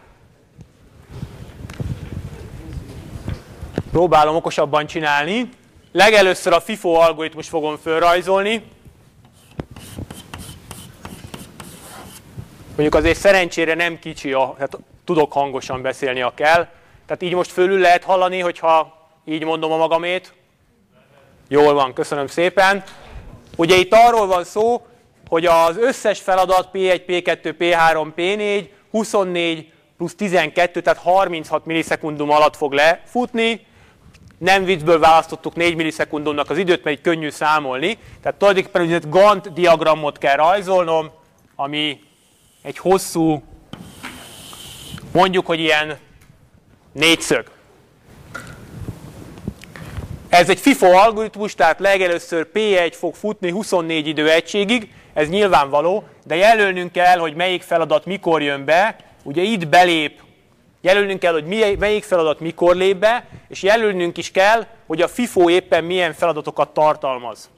S1: próbálom okosabban csinálni. Legelőször a FIFO algoritmus fogom felrajzolni. Mondjuk azért szerencsére nem kicsi, tehát tudok hangosan beszélni, ha kell. Tehát így most fölül lehet hallani, hogyha így mondom a magamét. Jól van, köszönöm szépen. Ugye itt arról van szó, hogy az összes feladat P1, P2, P3, P4 24 plusz 12, tehát 36 millisekundum alatt fog lefutni. Nem viccből választottuk 4 millisekundumnak az időt, mert így könnyű számolni. Tehát tulajdonképpen úgynevezett Gantt diagramot kell rajzolnom, ami egy hosszú, mondjuk, hogy ilyen négyszög. Ez egy FIFO algoritmus, tehát legelőször P1 fog futni 24 időegységig, ez nyilvánvaló, de jelölnünk kell, hogy melyik feladat mikor jön be, ugye itt belép, jelölnünk kell, hogy melyik feladat mikor lép be, és jelölnünk is kell, hogy a FIFO éppen milyen feladatokat tartalmaz.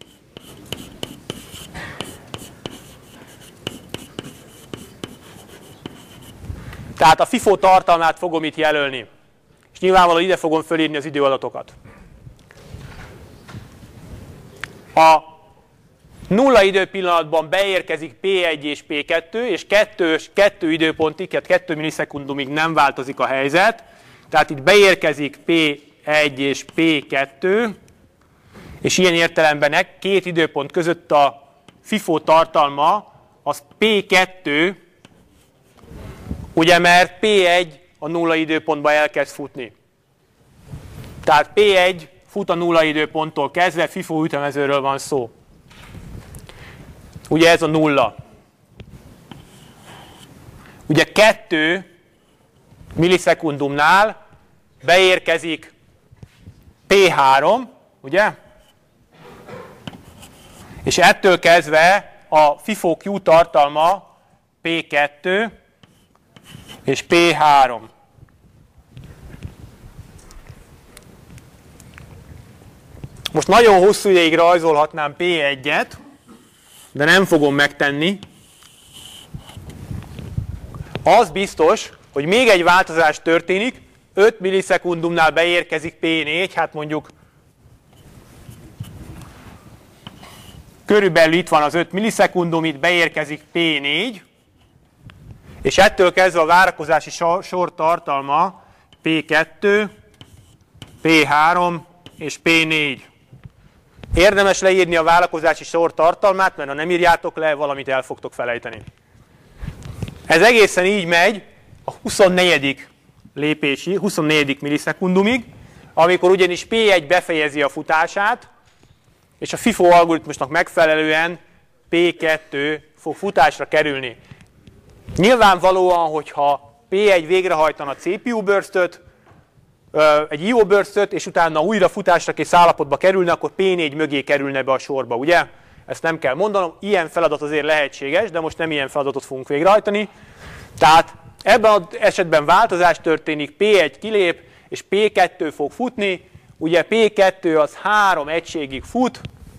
S1: Tehát a FIFO tartalmát fogom itt jelölni. És nyilvánvalóan ide fogom fölírni az időadatokat. A nulla időpillanatban beérkezik P1 és P2, és 2 időpontig, 2 millisekundumig nem változik a helyzet. Tehát itt beérkezik P1 és P2, és ilyen értelemben két időpont között a FIFO tartalma az P2, ugye mert P1 a nulla időpontban elkezd futni. Tehát P1 fut a nulla időponttól kezdve, FIFO ütemezőről van szó. Ugye ez a nulla. Ugye 2 millisekundumnál beérkezik P3, ugye? És ettől kezdve a FIFO-Q tartalma P2 és P3. Most nagyon hosszú ideig rajzolhatnám P1-et, de nem fogom megtenni. Az biztos, hogy még egy változás történik, 5 millisekundumnál beérkezik P4, hát mondjuk körülbelül itt van az 5 millisekundum, itt beérkezik P4, és ettől kezdve a várakozási sor tartalma P2, P3 és P4. Érdemes leírni a várakozási sor tartalmát, mert ha nem írjátok le, valamit el fogtok felejteni. Ez egészen így megy a 24. lépési, 24. millisekundumig, amikor ugyanis P1 befejezi a futását, és a FIFO algoritmusnak megfelelően P2 fog futásra kerülni. Nyilvánvalóan, hogyha P1 végrehajtana CPU burstöt, egy IO burstöt, és utána újra futásra kész állapotba kerülne, akkor P4 mögé kerülne be a sorba, ugye? Ezt nem kell mondanom, ilyen feladat azért lehetséges, de most nem ilyen feladatot fogunk végrehajtani. Tehát ebben az esetben változás történik, P1 kilép, és P2 fog futni. Ugye P2 az 3 egységig fut,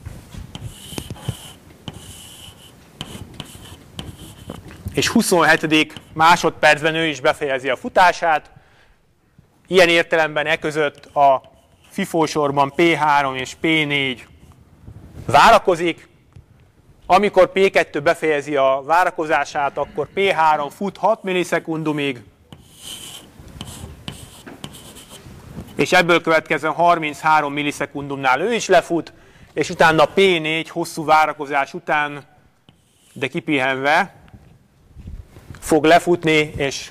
S1: és 27. másodpercben ő is befejezi a futását. Ilyen értelemben e között a FIFO sorban P3 és P4 várakozik. Amikor P2 befejezi a várakozását, akkor P3 fut 6 millisekundumig, és ebből következően 33 millisekundumnál ő is lefut, és utána P4 hosszú várakozás után, de kipihenve, fog lefutni, és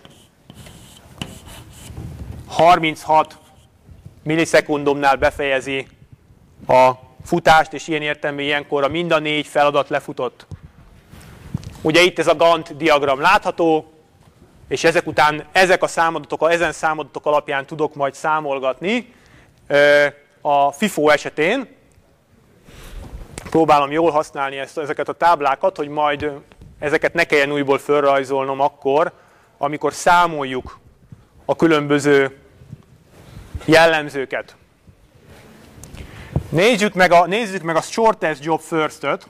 S1: 36 millisekundumnál befejezi a futást, és ilyen értelemben ilyenkor mind a 4 feladat lefutott. Ugye itt ez a Gantt diagram látható, és ezek után ezen számadatok alapján tudok majd számolgatni a FIFO esetén. Próbálom jól használni ezeket a táblákat, hogy majd ezeket ne kelljen újból fölrajzolnom akkor, amikor számoljuk a különböző jellemzőket. Nézzük meg a shortest job first-öt.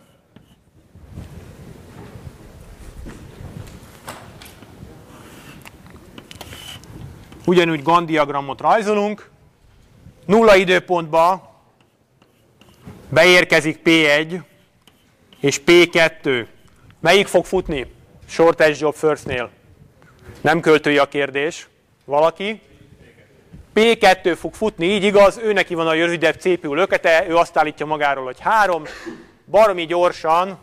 S1: Ugyanúgy Gantt diagramot rajzolunk. Nulla időpontba beérkezik P1 és P2. Melyik fog futni? Shortest job first-nél. Nem költői a kérdés. Valaki? P2 fog futni, így igaz, ő neki van a rövidebb CPU lökete, ő azt állítja magáról, hogy 3. Baromi gyorsan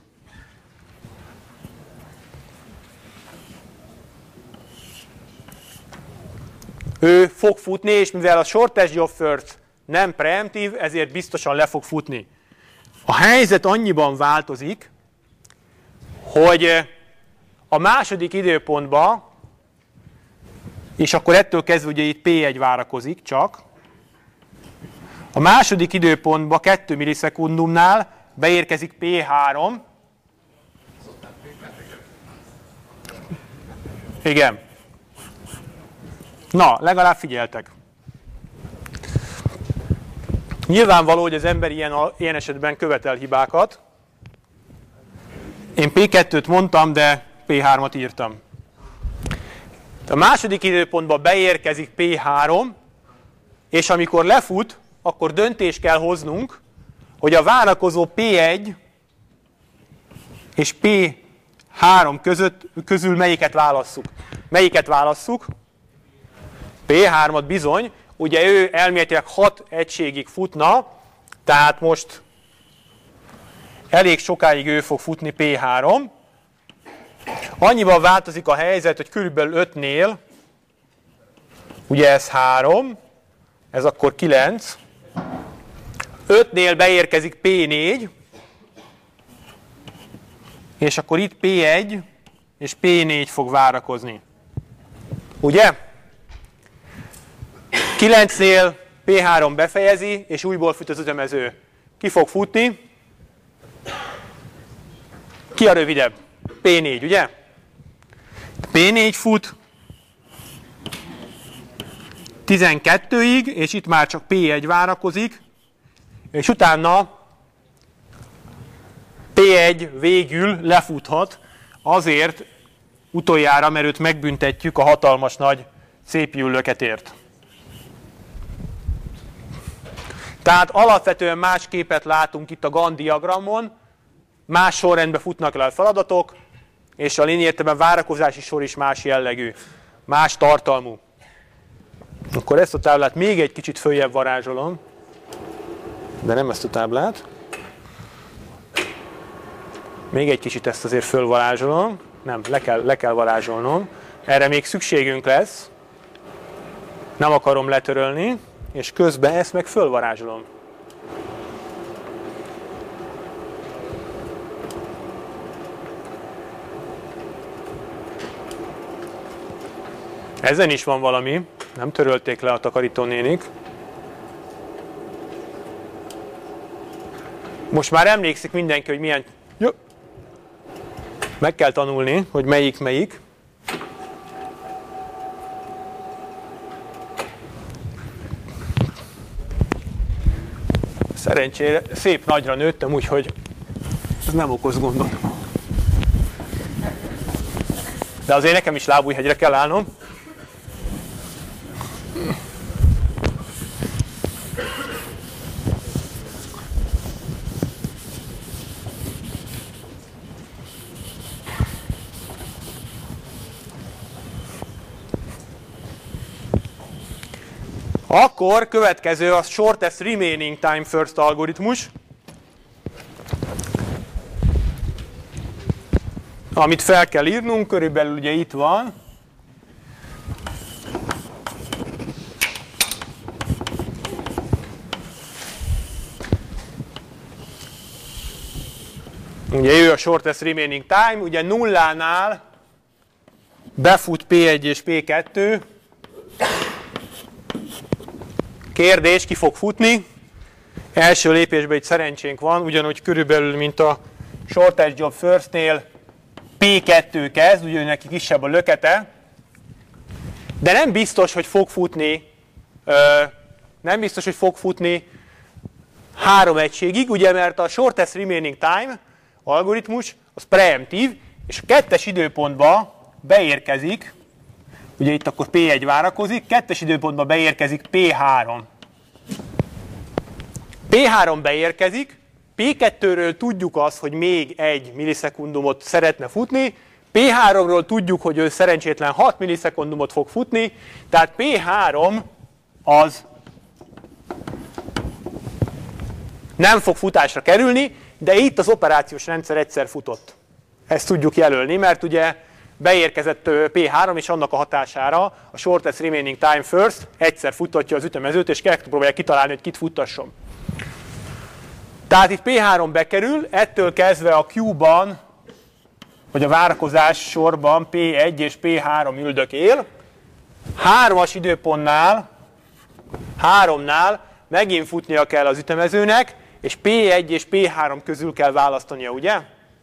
S1: ő fog futni, és mivel a shortest job first nem preemptív, ezért biztosan le fog futni. A helyzet annyiban változik, hogy a második időpontban, és akkor ettől kezdve ugye itt P1 várakozik csak, a második időpontban 2 millisekundumnál beérkezik P3. Igen. Na, legalább figyeltek. Nyilvánvaló, hogy az ember ilyen esetben követel hibákat. Én P2-t mondtam, de P3-at írtam. A második időpontban beérkezik P3, és amikor lefut, akkor döntést kell hoznunk, hogy a várakozó P1 és P3 közül melyiket válasszuk. Melyiket válasszuk? P3-at bizony, ugye ő elméletileg 6 egységig futna, tehát most elég sokáig ő fog futni P3. Annyiban változik a helyzet, hogy körülbelül 5-nél, ugye ez 3, ez akkor 9, 5-nél beérkezik P4, és akkor itt P1 és P4 fog várakozni. Ugye? 9-nél P3 befejezi, és újból fut az ütemező. Ki fog futni? Ki a rövidebb? P4, ugye? P4 fut 12-ig, és itt már csak P1 várakozik, és utána P1 végül lefuthat, azért utoljára, mert őt megbüntetjük a hatalmas nagy CPU löketért. Tehát alapvetően más képet látunk itt a Gantt diagramon, más sorrendben futnak le a feladatok, és a lényegében várakozási sor is más jellegű, más tartalmú. Akkor ezt a táblát még egy kicsit följebb varázsolom, de nem ezt a táblát. Még egy kicsit ezt azért fölvarázsolom. Nem, le kell varázsolnom. Erre még szükségünk lesz. Nem akarom letörölni, és közben ezt meg fölvarázsolom. Ezen is van valami, nem törölték le a takarítónénik. Most már emlékszik mindenki, hogy milyen... Jó. Meg kell tanulni, hogy melyik. Szerencsére szép nagyra nőttem, úgyhogy ez nem okoz gondot. De azért nekem is lábújhegyre kell állnom. Akkor következő a shortest remaining time first algoritmus, amit fel kell írnunk, körülbelül ugye itt van. Ugye ő a shortest remaining time, ugye nullánál befut P1 és P2. Kérdés, ki fog futni? Első lépésben egy szerencsénk van, ugyanúgy körülbelül, mint a shortest job firstnél P2 kezd, ugye neki kisebb a lökete, de nem biztos, hogy fog futni 3 egységig, ugye, mert a shortest remaining time algoritmus az preemptív, és a 2-es időpontba beérkezik, ugye itt akkor P1 várakozik, 2-es időpontba beérkezik P3. P3 beérkezik, P2-ről tudjuk azt, hogy még 1 millisekundumot szeretne futni, P3-ról tudjuk, hogy ő szerencsétlen 6 millisekundumot fog futni, tehát P3 az nem fog futásra kerülni, de itt az operációs rendszer egyszer futott. Ezt tudjuk jelölni, mert ugye beérkezett P3, és annak a hatására a shortest remaining time first egyszer futtatja az ütemezőt, és próbálja kitalálni, hogy kit futtasson. Tehát itt P3 bekerül, ettől kezdve a queue-ban, vagy a várakozás sorban P1 és P3 üldökél. 3-as időpontnál, 3-nál megint futnia kell az ütemezőnek, és P1 és P3 közül kell választania, ugye?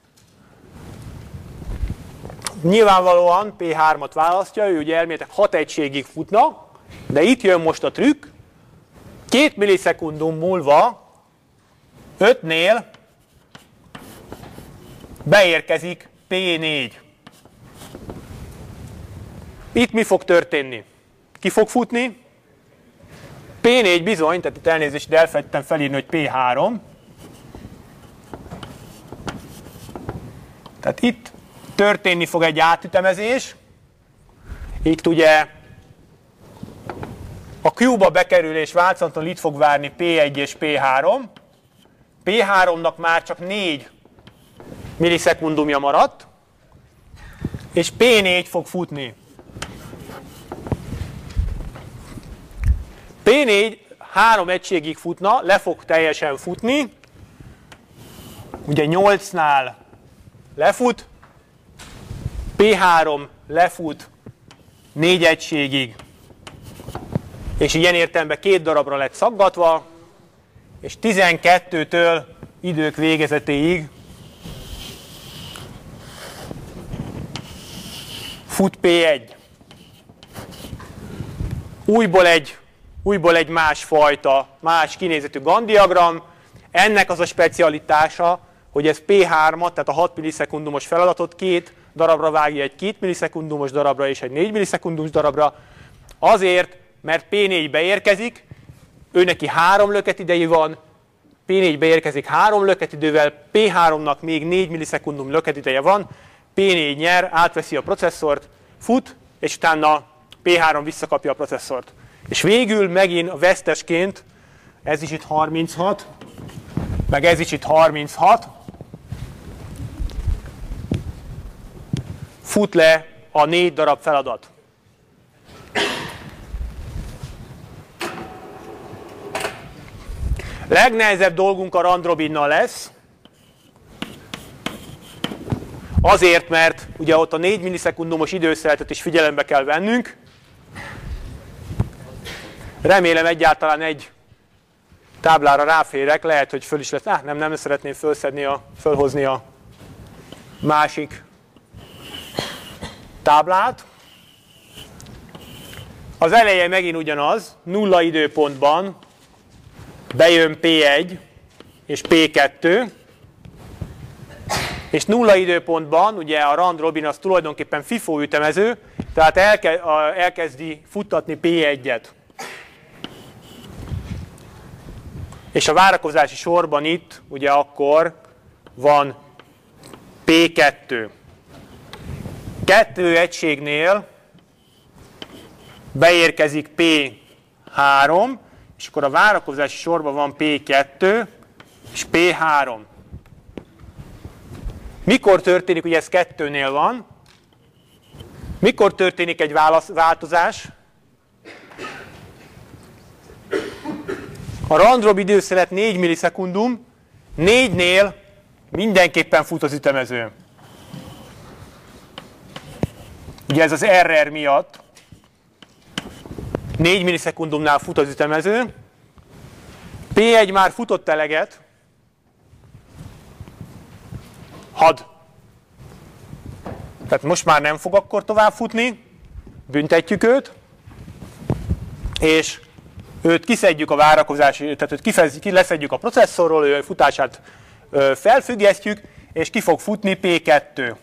S1: Nyilvánvalóan P3-at választja, ő ugye elméletek 6 egységig futna, de itt jön most a trükk, 2 millisekundum múlva 5-nél beérkezik P4. Itt mi fog történni? Ki fog futni? P4 bizony, tehát itt elnézést, de elfelejtettem felírni, hogy P3. Tehát itt történni fog egy átütemezés. Itt ugye a queue-ba bekerülés változatlanul itt fog várni P1 és P3. P3-nak már csak 4 millisekundumja maradt, és P4 fog futni. P4 3 egységig futna, le fog teljesen futni, ugye 8-nál lefut, P3 lefut 4 egységig, és ilyen értelemben 2 darabra lett szaggatva, és 12-től idők végezetéig fut P1. Újból egy másfajta, más kinézetű Gantt-diagram. Ennek az a specialitása, hogy ez P3-at, tehát a 6 millisekundumos feladatot 2 darabra vágja, egy 2 millisekundumos darabra és egy 4 millisekundumos darabra. Azért, mert P4 beérkezik, ő neki 3 löketidejű van, P4 beérkezik 3 löketidővel, P3-nak még 4 millisekundum löketideje van, P4 nyer, átveszi a processzort, fut, és utána P3 visszakapja a processzort. És végül megint a vesztesként, ez is itt 36, meg ez is itt 36, fut le a 4 darab feladat. Legnehezebb dolgunk a Rand Robinnal lesz, azért, mert ugye ott a 4 millisekundumos időszeletet is figyelembe kell vennünk. Remélem egyáltalán egy táblára ráférek, lehet, hogy föl is lesz. Nem szeretném fölhozni a másik táblát. Az eleje megint ugyanaz, 0 időpontban bejön P1 és P2, és 0 időpontban, ugye a Rand Robin az tulajdonképpen FIFO ütemező, tehát elkezdi futtatni P1-et. És a várakozási sorban itt, ugye akkor van P2. 2 egységnél beérkezik P3, és akkor a várakozási sorban van P2 és P3. Mikor történik, ugye ez 2-nél van, mikor történik egy változás? A Rand Robin időszelet 4 millisekundum, 4-nél mindenképpen fut az ütemező. Ugye ez az RR miatt 4 millisekundumnál fut az ütemező. P1 már futott eleget. Tehát most már nem fog akkor tovább futni. Büntetjük őt. És őt kiszedjük a várakozási, tehát őt leszedjük a processzorról, ő futását felfüggesztjük, és ki fog futni P2.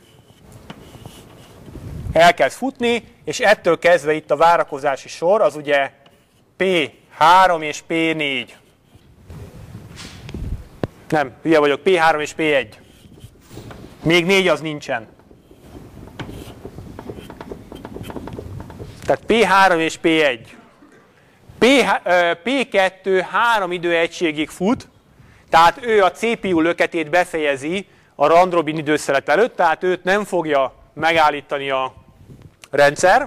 S1: Elkezd futni, és ettől kezdve itt a várakozási sor az ugye P3 és P4. Nem, hülye vagyok, P3 és P1. Még 4 az nincsen. Tehát P3 és P1. P2 3 időegységig fut, tehát ő a CPU löketét befejezi a Rand Robin időszelet előtt, tehát őt nem fogja megállítani a rendszer.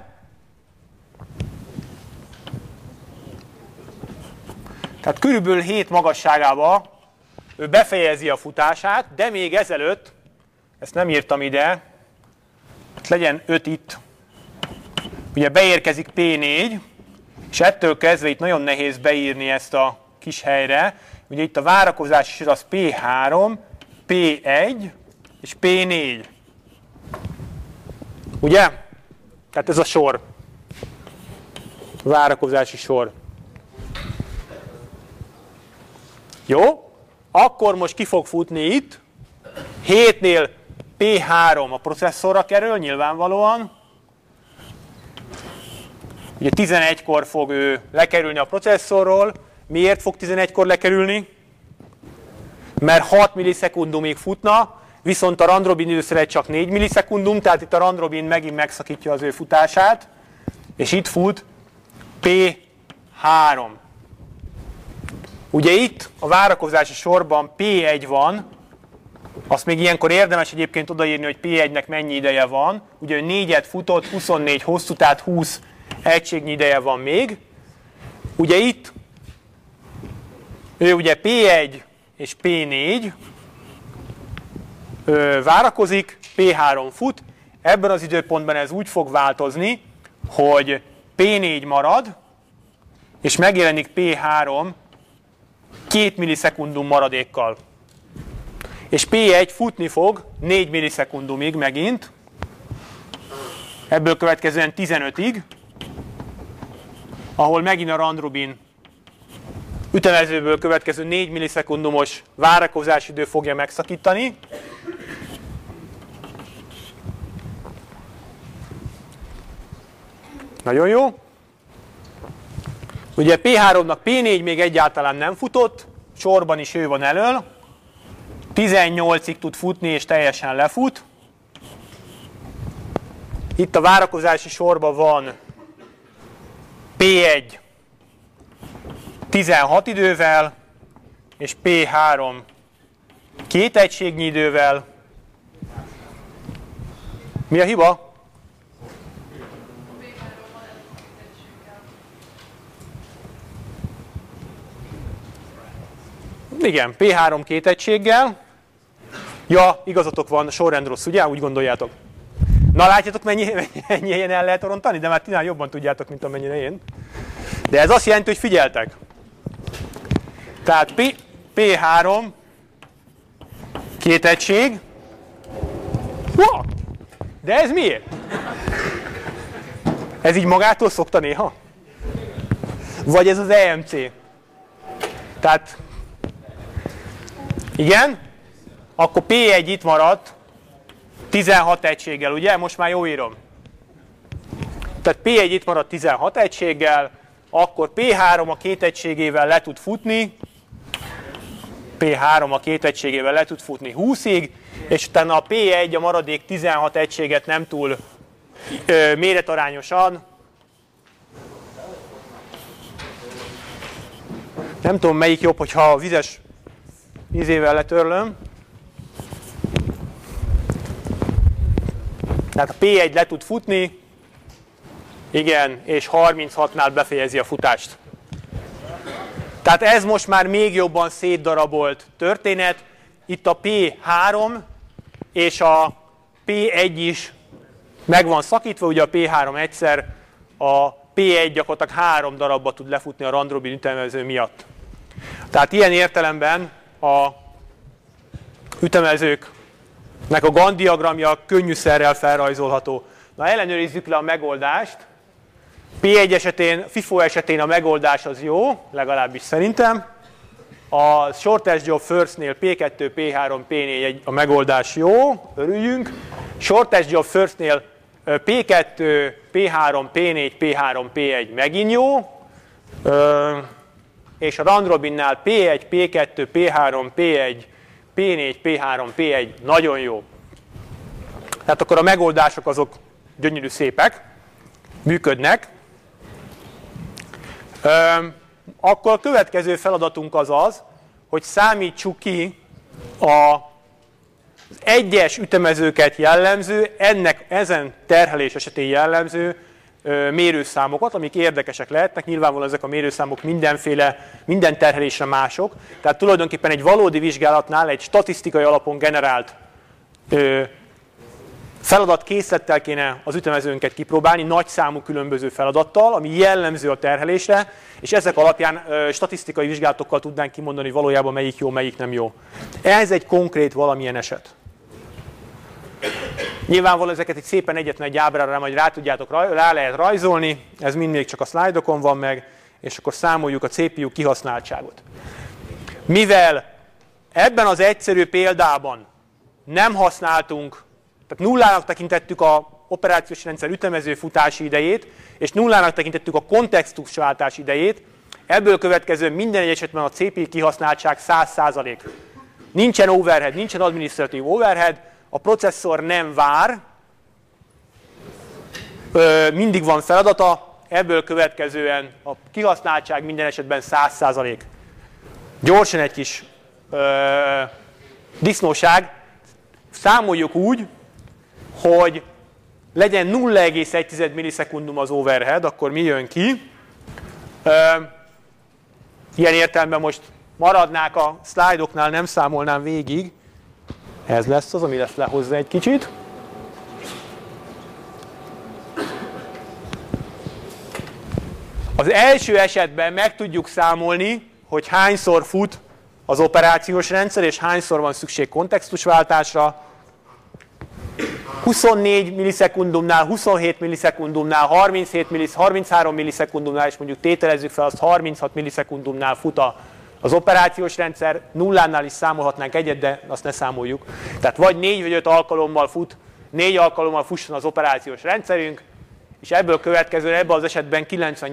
S1: Tehát körülbelül 7 magasságába ő befejezi a futását, de még ezelőtt, ezt nem írtam ide, legyen 5 itt, ugye beérkezik P4, és ettől kezdve itt nagyon nehéz beírni ezt a kis helyre. Ugye itt a várakozási sor az P3, P1 és P4. Ugye? Tehát ez a sor. Várakozási sor. Jó? Akkor most ki fog futni itt. 7-nél P3 a processzorra kerül, nyilvánvalóan. Ugye 11-kor fog ő lekerülni a processzorról. Miért fog 11-kor lekerülni? Mert 6 millisekundumig futna, viszont a Rand Robin időszelet csak 4 millisekundum, tehát itt a Rand Robin megint megszakítja az ő futását, és itt fut P3. Ugye itt a várakozási sorban P1 van, azt még ilyenkor érdemes egyébként odaírni, hogy P1-nek mennyi ideje van. Ugye 4-et futott, 24 hosszú, tehát 20 egységnyi ideje van még. Ugye itt ő ugye P1 és P4 várakozik, P3 fut. Ebben az időpontban ez úgy fog változni, hogy P4 marad, és megjelenik P3 2 millisekundum maradékkal. És P1 futni fog 4 millisekundumig megint. ebből következően 15-ig, ahol megint a randrobin ütemezőből következő 4 millisekundumos várakozási idő fogja megszakítani. Nagyon jó. Ugye P3-nak P4 még egyáltalán nem futott, sorban is ő van elől. 18-ig tud futni és teljesen lefut. Itt a várakozási sorban van P1 16 idővel, és P3 2 egységnyi idővel. Mi a hiba? Igen, P3 2 egységgel. Ja, igazatok van, sorrend rossz, ugye? Úgy gondoljátok. Na látjátok, mennyi helyen el lehet rontani? De már ti jobban tudjátok, mint amennyire én. De ez azt jelenti, hogy figyeltek. Tehát P3 2 egység. De ez miért? Ez így magától szokta néha? Vagy ez az EMC? Tehát igen, akkor P1 itt maradt 16 egységgel, ugye? Most már jó írom. Tehát P1 itt maradt 16 egységgel, akkor P3 a 2 egységével le tud futni, P3 a 2 egységével le tud futni 20-ig, és utána a P1 a maradék 16 egységet nem túl méretarányosan, nem tudom melyik jobb, hogyha a vizes vízével letörlöm. Tehát a P1 le tud futni, igen, és 36-nál befejezi a futást. Tehát ez most már még jobban szétdarabolt történet. Itt a P3 és a P1 is meg van szakítva, ugye a P3 egyszer, a P1 gyakorlatilag 3 darabba tud lefutni a randrobin ütemező miatt. Tehát ilyen értelemben a ütemezőknek a Gantt diagramja könnyűszerrel felrajzolható. Na, ellenőrizzük le a megoldást. P1 esetén, FIFO esetén a megoldás az jó, legalábbis szerintem. A shortest job firstnél P2, P3, P4 a megoldás jó, örüljünk. Shortest job firstnél P2, P3, P4, P3, P1 megint jó. És a randrobinnál P1, P2, P3, P1, P4, P3, P1 nagyon jó. Tehát akkor a megoldások azok gyönyörű szépek, működnek. Akkor a következő feladatunk az az, hogy számítsuk ki az egyes ütemezőket jellemző, ezen terhelés esetén jellemző mérőszámokat, amik érdekesek lehetnek. Nyilvánvalóan ezek a mérőszámok minden terhelésre mások. Tehát tulajdonképpen egy valódi vizsgálatnál egy statisztikai alapon generált feladatkészlettel kéne az ütemezőnket kipróbálni, nagy számú különböző feladattal, ami jellemző a terhelésre, és ezek alapján statisztikai vizsgálatokkal tudnánk kimondani, hogy valójában melyik jó, melyik nem jó. Ez egy konkrét valamilyen eset. Nyilvánvalóan ezeket egy szépen egyetlen egy ábrára majd rá lehet rajzolni, ez mind még csak a szlájdokon van meg, és akkor számoljuk a CPU kihasználtságot. Mivel ebben az egyszerű példában nem használtunk, tehát nullának tekintettük az operációs rendszer ütemező futási idejét, és nullának tekintettük a kontextusváltás idejét, ebből következően minden egy esetben a CPU kihasználtság 100%. Nincsen overhead, nincsen adminisztratív overhead, a processzor nem vár, mindig van feladata, ebből következően a kihasználtság minden esetben 100%. Gyorsan egy kis disznóság, számoljuk úgy, hogy legyen 0,1 millisekundum az overhead, akkor mi jön ki? Ilyen értelemben most maradnák a szlájdoknál, nem számolnám végig. Ez lesz az, ami lesz lehozza egy kicsit. Az első esetben meg tudjuk számolni, hogy hányszor fut az operációs rendszer, és hányszor van szükség kontextusváltásra. 24 millisekundumnál, 27 millisekundumnál, 33 millisekundumnál, és mondjuk tételezzük fel, azt 36 millisekundumnál fut az operációs rendszer, nullánál is számolhatnánk egyet, de azt ne számoljuk. Tehát vagy 4 vagy 5 alkalommal fut, 4 alkalommal fusson az operációs rendszerünk, és ebből következően ebben az esetben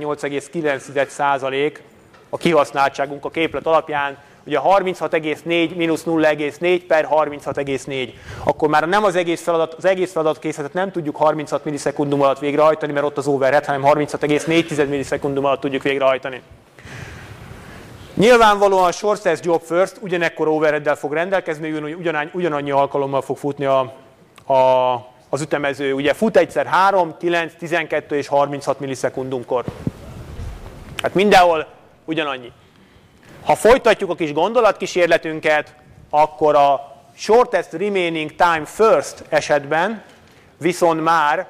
S1: 98,9% a kihasználtságunk a képlet alapján, ugye 36,4 mínusz 0,4 per 36,4. Akkor már nem az egész feladatkészletet nem tudjuk 36 millisekundum alatt végrehajtani, mert ott az overhead, hanem 36,4 millisekundum alatt tudjuk végrehajtani. Nyilvánvalóan a short test job first ugyanekkor overheaddel fog rendelkezni, ugyanannyi alkalommal fog futni az ütemező. Ugye fut egyszer 3, 9, 12 és 36 millisekundumkor. Hát mindenhol ugyanannyi. Ha folytatjuk a kis gondolatkísérletünket, akkor a shortest remaining time first esetben viszont már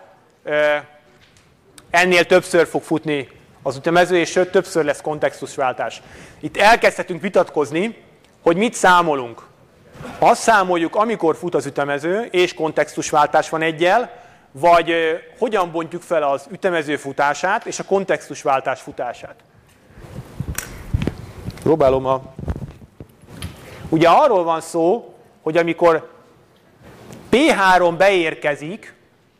S1: ennél többször fog futni az ütemező, és sőt, többször lesz kontextusváltás. Itt elkezdhetünk vitatkozni, hogy mit számolunk. Azt számoljuk, amikor fut az ütemező, és kontextusváltás van egyel, vagy hogyan bontjuk fel az ütemező futását és a kontextusváltás futását. Próbálom Ugye arról van szó, hogy amikor P3 beérkezik,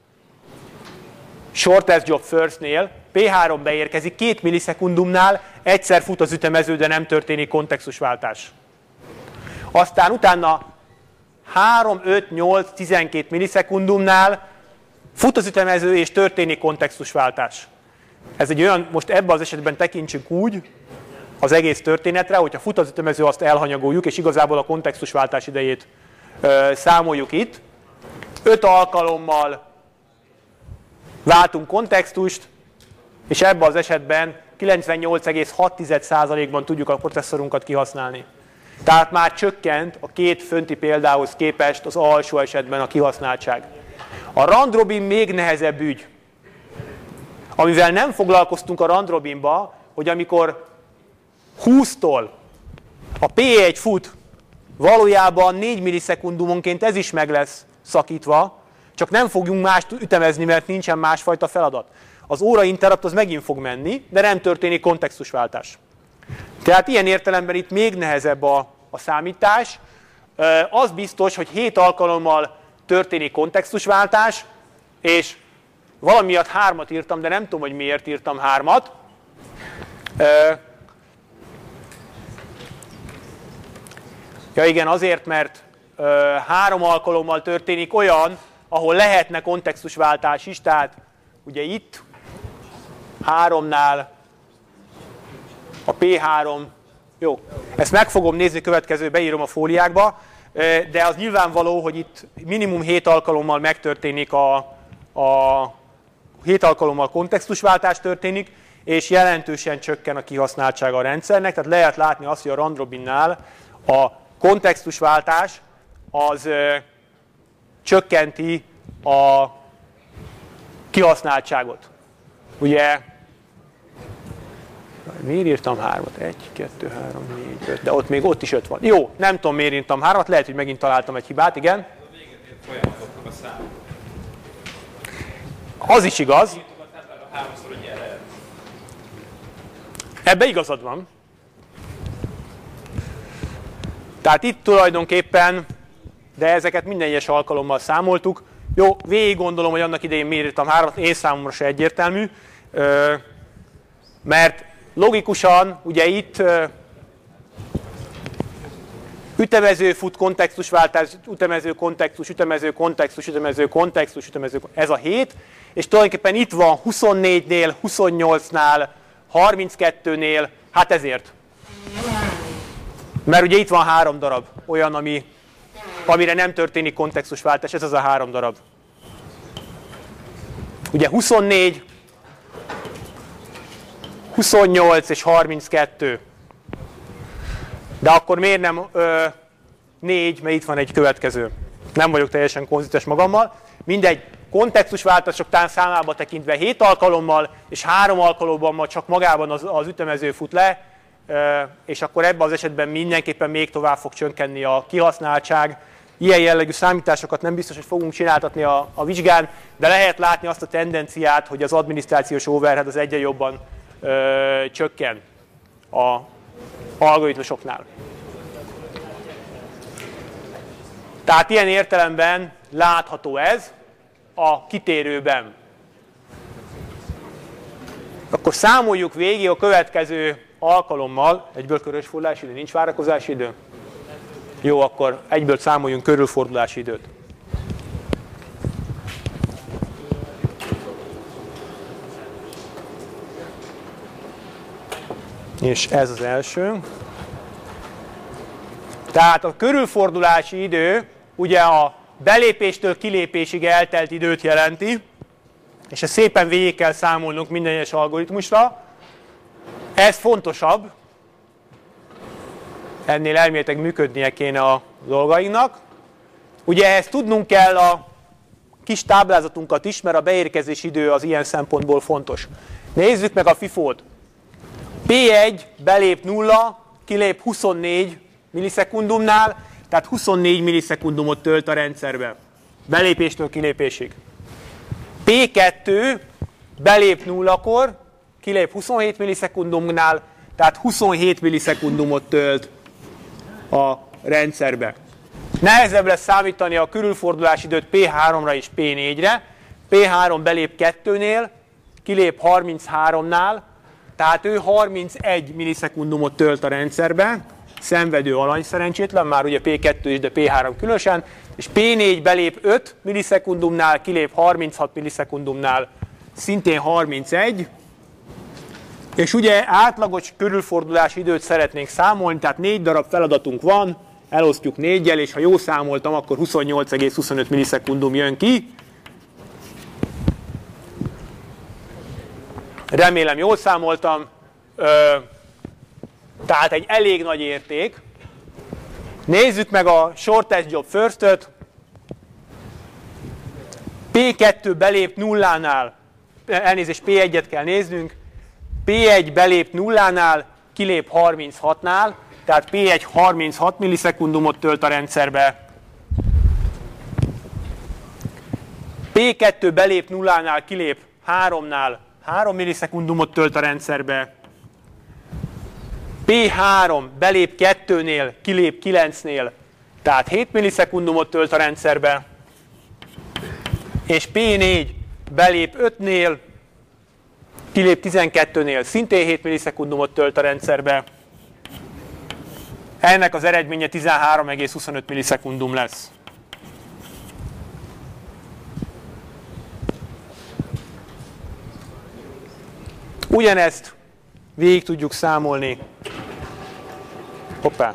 S1: shortest job firstnél, P3 beérkezik, 2 millisekundumnál egyszer fut az ütemező, de nem történik kontextusváltás. Aztán utána 3, 5, 8, 12 millisekundumnál fut az ütemező, és történik kontextusváltás. Ez egy olyan, most ebben az esetben tekintsünk úgy az egész történetre, hogyha fut az ütemező, azt elhanyagoljuk, és igazából a kontextusváltás idejét számoljuk itt. 5 alkalommal váltunk kontextust, és ebben az esetben 98,6%-ban tudjuk a processzorunkat kihasználni. Tehát már csökkent a két fönti példához képest az alsó esetben a kihasználtság. A round robin még nehezebb ügy. Amivel nem foglalkoztunk a round robinba, hogy amikor 20-tól a P1 fut, valójában 4 millisekundumonként ez is meg lesz szakítva, csak nem fogjunk mást ütemezni, mert nincsen másfajta feladat. Az óra interrupt az megint fog menni, de nem történik kontextusváltás. Tehát ilyen értelemben itt még nehezebb a számítás. Az biztos, hogy 7 alkalommal történik kontextusváltás, és valamiatt 3-at írtam, de nem tudom, hogy miért írtam 3-at. Ja igen, azért, mert 3 alkalommal történik olyan, ahol lehetne kontextusváltás is, tehát ugye itt 3-nál a P3, jó, ezt meg fogom nézni, következő beírom a fóliákba, de az nyilvánvaló, hogy itt minimum 7 alkalommal megtörténik 7 alkalommal kontextusváltás történik, és jelentősen csökken a kihasználtsága a rendszernek, tehát lehet látni azt, hogy a round robinnál a kontextusváltás az csökkenti a kihasználtságot. Ugye, miért írtam 3-at? 1, 2, 3, 4, 5, de ott is 5 van. Jó, nem tudom miért írtam 3-at, lehet, hogy megint találtam egy hibát, igen. Az is igaz. Ebbe igazad van. Tehát itt tulajdonképpen, de ezeket minden egyes alkalommal számoltuk. Jó, végig gondolom, hogy annak idején miért írtam 3-at, én számomra se egyértelmű, mert logikusan ugye itt ütemező fut, kontextusváltás, ütemező kontextus, ütemező kontextus, ütemező kontextus, ütemező, ez a 7, és tulajdonképpen itt van 24-nél, 28-nál, 32-nél, hát ezért. Mert ugye itt van 3 darab olyan, amire nem történik kontextusváltás, ez az a 3 darab. Ugye 24, 28 és 32. De akkor miért nem 4, mert itt van egy következő. Nem vagyok teljesen konzisztens magammal. Mindegy, kontextusváltások számába tekintve 7 alkalommal, és 3 alkalommal csak magában az ütemező fut le, és akkor ebben az esetben mindenképpen még tovább fog csökkenni a kihasználtság, ilyen jellegű számításokat nem biztos, hogy fogunk csináltatni a vizsgán, de lehet látni azt a tendenciát, hogy az adminisztrációs overhead az egyre jobban csökken az algoritmusoknál. Tehát ilyen értelemben látható ez a kitérőben. Akkor számoljuk végig a következő alkalommal. Egyből körülfordulási idő, nincs várakozási idő? Jó, akkor egyből számoljunk körülfordulási időt. És ez az első. Tehát a körülfordulási idő ugye a belépéstől kilépésig eltelt időt jelenti, és ezt szépen végig kell számolnunk minden egyes algoritmusra. Ez fontosabb, ennél elméletileg működnie kéne a dolgainknak. Ugye ehhez tudnunk kell a kis táblázatunkat is, mert a beérkezési idő az ilyen szempontból fontos. Nézzük meg a FIFO-t. P1 belép 0, kilép 24 millisekundumnál, tehát 24 millisekundumot tölt a rendszerbe. Belépéstől kilépésig. P2 belép 0-kor, kilép 27 millisekundumnál, tehát 27 millisekundumot tölt a rendszerbe. Nehezebb lesz számítani a körülfordulási időt P3-ra és P4-re. P3 belép 2-nél, kilép 33-nál, tehát ő 31 millisekundumot tölt a rendszerbe, szenvedő alany szerencsétlen, már ugye P2 is, de P3 különösen, és P4 belép 5 millisekundumnál, kilép 36 millisekundumnál, szintén 31, és ugye átlagos körülfordulási időt szeretnénk számolni, tehát 4 darab feladatunk van, elosztjuk 4-jel, és ha jól számoltam, akkor 28,25 millisekundum jön ki. Remélem jól számoltam, tehát egy elég nagy érték. Nézzük meg a shortest job first-öt. P2 belép 0-nál, elnézést, P1-et kell néznünk. P1 belép 0-nál, kilép 36-nál, tehát P1 36 millisekundumot tölt a rendszerbe. P2 belép 0-nál, kilép 3-nál, 3 millisekundumot tölt a rendszerbe. P3 belép 2-nél, kilép 9-nél, tehát 7 millisekundumot tölt a rendszerbe. És P4 belép 5-nél, kilép 12-nél, szintén 7 millisekundumot tölt a rendszerbe. Ennek az eredménye 13,25 millisekundum lesz. Ugyanezt végig tudjuk számolni. Hoppá!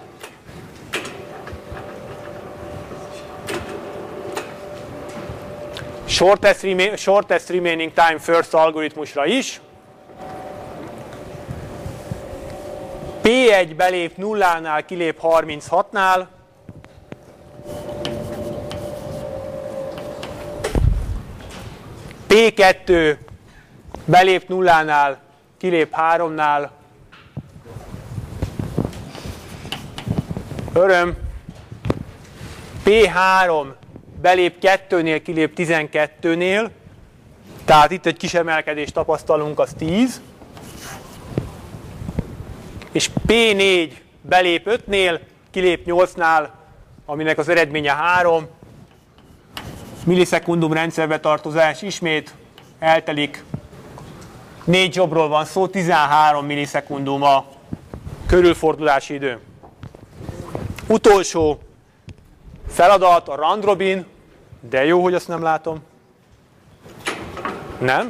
S1: Shortest remaining time first algoritmusra is. P1 belép 0-nál, kilép 36-nál. P2 belép 0-nál, kilép 3-nál. Öröm. P3 belép 2-nél, kilép 12-nél. Tehát itt egy kis emelkedést tapasztalunk, az 10. És P4 belép 5-nél, kilép 8-nál, aminek az eredménye 3. Millisekundum rendszerbe tartozás, ismét eltelik. 4 jobról van szó, 13 millisekundum a körülfordulási idő. Utolsó feladat, a round robin, de jó, hogy azt nem látom. Nem?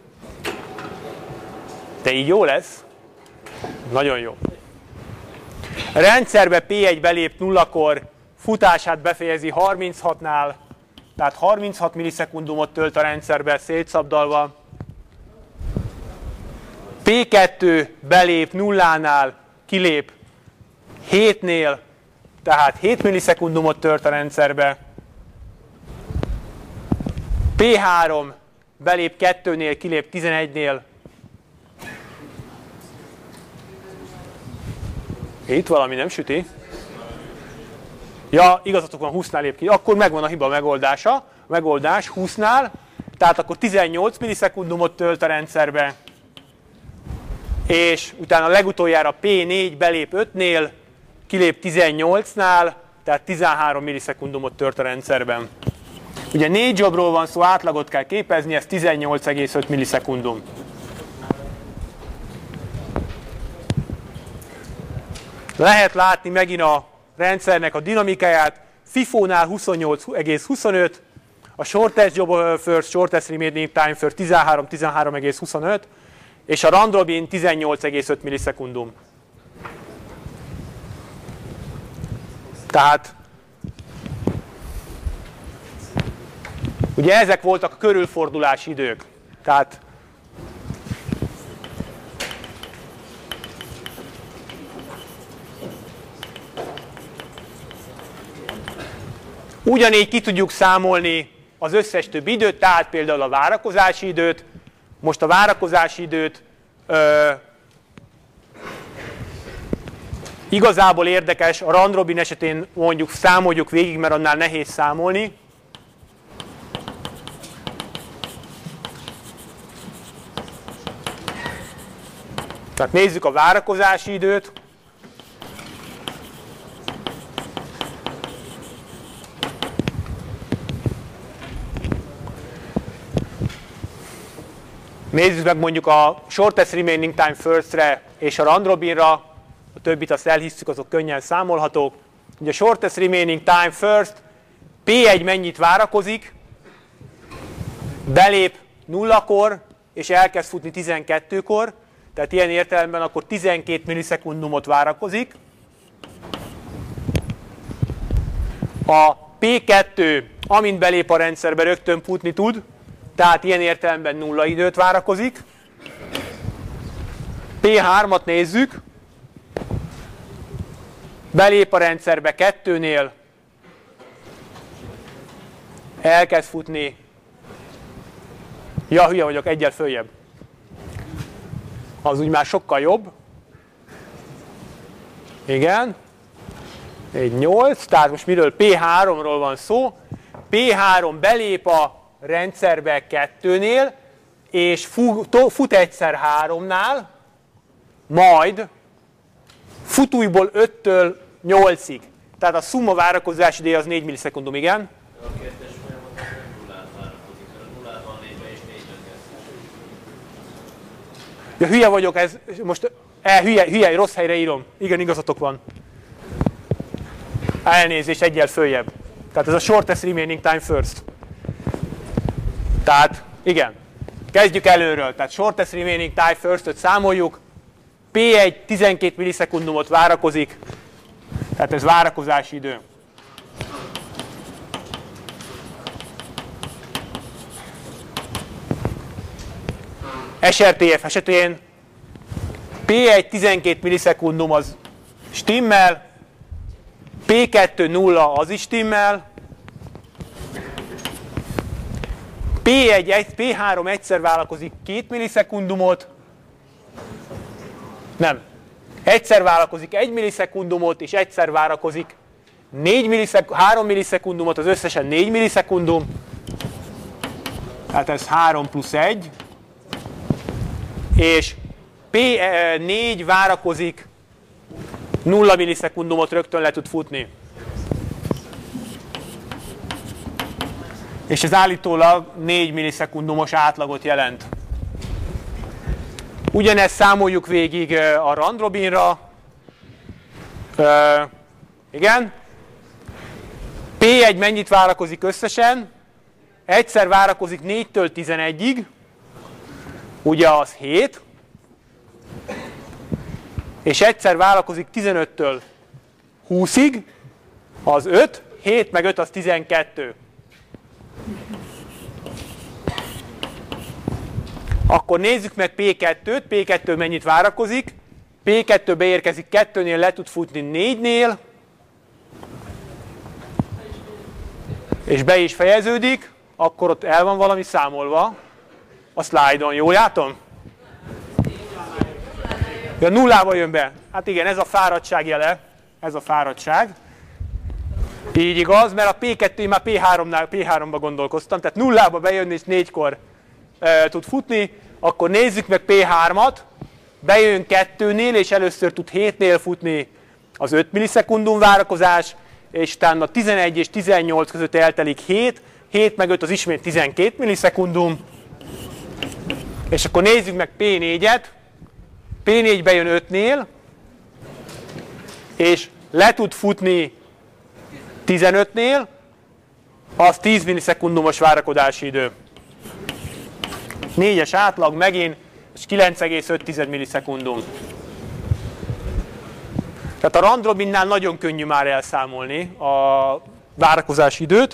S1: De így jó lesz? Nagyon jó. A rendszerbe P1 belép 0-kor, futását befejezi 36-nál, tehát 36 millisekundumot tölt a rendszerbe szétszabdalva. P2 belép 0-nál, kilép 7-nél, tehát 7 millisekundumot tölt a rendszerbe. P3 belép 2-nél, kilép 11-nél. Itt valami nem süti. Ja, igazatok van, 20-nál lép ki. Akkor megvan a hiba megoldása. A megoldás 20-nál, tehát akkor 18 millisekundumot tölt a rendszerbe, és utána legutoljára P4 belép 5-nél, kilép 18-nál, tehát 13 millisekundumot tört a rendszerben. Ugye 4 jobról van szó, átlagot kell képezni, ez 18,5 millisekundum. Lehet látni megint a rendszernek a dinamikáját. FIFO-nál 28,25, a shortest job first, shortest remaining time first 13,25, és a round robin 18,5 millisekundum. Tehát ugye ezek voltak a körülfordulási idők. Tehát ugyanígy ki tudjuk számolni az összes többi időt, tehát például a várakozási időt. Most a várakozási időt igazából érdekes, a round robin esetén mondjuk számoljuk végig, mert annál nehéz számolni. Tehát nézzük a várakozási időt. Nézzük meg mondjuk a shortest remaining time first-re és a round robinra, a többit azt elhisszük, azok könnyen számolhatók. Ugye a shortest remaining time first, P1 mennyit várakozik, belép 0-kor és elkezd futni 12-kor, tehát ilyen értelemben akkor 12 millisekundumot várakozik. A P2, amint belép a rendszerbe, rögtön futni tud, tehát ilyen értelemben 0 időt várakozik. P3-at nézzük. Belép a rendszerbe 2-nél, elkezd futni. Ja, hülye vagyok, egyel följebb. Az úgy már sokkal jobb. Igen. 8, tehát most miről? P3-ról van szó. P3 belép a rendszerbe 2-nél, és fut egyszer 3-nál, majd fut újból 5-től 8-ig. Tehát a szumma várakozási ideje az 4 millisekundum, igen?
S2: A kettes folyamatban nem nullát várakozik, mert a nullában 4-ben és 4-ben kezd.
S1: Ja, hülye vagyok, ez most hülye, rossz helyre írom. Igen, igazatok van. Elnézést, egyel följebb. Tehát ez a shortest remaining time first. Tehát, igen, kezdjük előről. Tehát shortest remaining time first-öt számoljuk. P1 12 millisekundumot várakozik. Tehát ez várakozási idő. SRTF esetén P1 12 millisekundum az stimmel, P2 0 az is stimmel, P3 egyszer várakozik 2 millisekundumot, nem, egyszer várakozik 1 millisekundumot, és egyszer várakozik 3 millisekundumot, az összesen 4 millisekundum, tehát ez 3 plusz 1, és P4 várakozik 0 millisekundumot, rögtön le tud futni. És ez állítólag 4 millisekundumos átlagot jelent. Ugyanezt számoljuk végig a round robinra. Igen. P1 mennyit várakozik összesen? Egyszer várakozik 4-től 11-ig. Ugye az 7. És egyszer várakozik 15-től 20-ig. Az 5. 7 meg 5 az 12. Akkor nézzük meg P2-t. P2 mennyit várakozik. P2 beérkezik 2-nél, le tud futni 4-nél. És be is fejeződik. Akkor ott el van valami számolva a szlájdon. Jól látom? Ja, nullával jön be. Hát igen, ez a fáradtság jele. Ez a fáradtság. Így igaz, mert a P2 már P3-ba gondolkoztam, tehát nullába bejönni és 4-kor tud futni, akkor nézzük meg P3-at, bejön 2-nél és először tud 7-nél futni az 5 millisekundum várakozás, és utána 11 és 18 között eltelik 7, 7 meg 5 az ismét 12 millisekundum, és akkor nézzük meg P4-et, P4 bejön 5-nél, és le tud futni 15-nél, az 10 millisekundumos várakozási idő. 4-es átlag megint, és 9,5 millisekundum. Tehát a round robinnál nagyon könnyű már elszámolni a várakozási időt.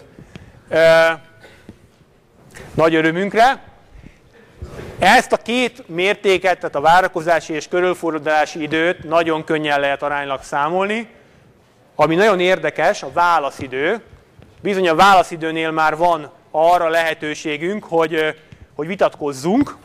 S1: Nagy örömünkre. Ezt a két mértéket, tehát a várakozási és körülfordulási időt nagyon könnyen lehet aránylag számolni. Ami nagyon érdekes, a válaszidő. Bizony a válaszidőnél már van arra lehetőségünk, hogy vitatkozzunk.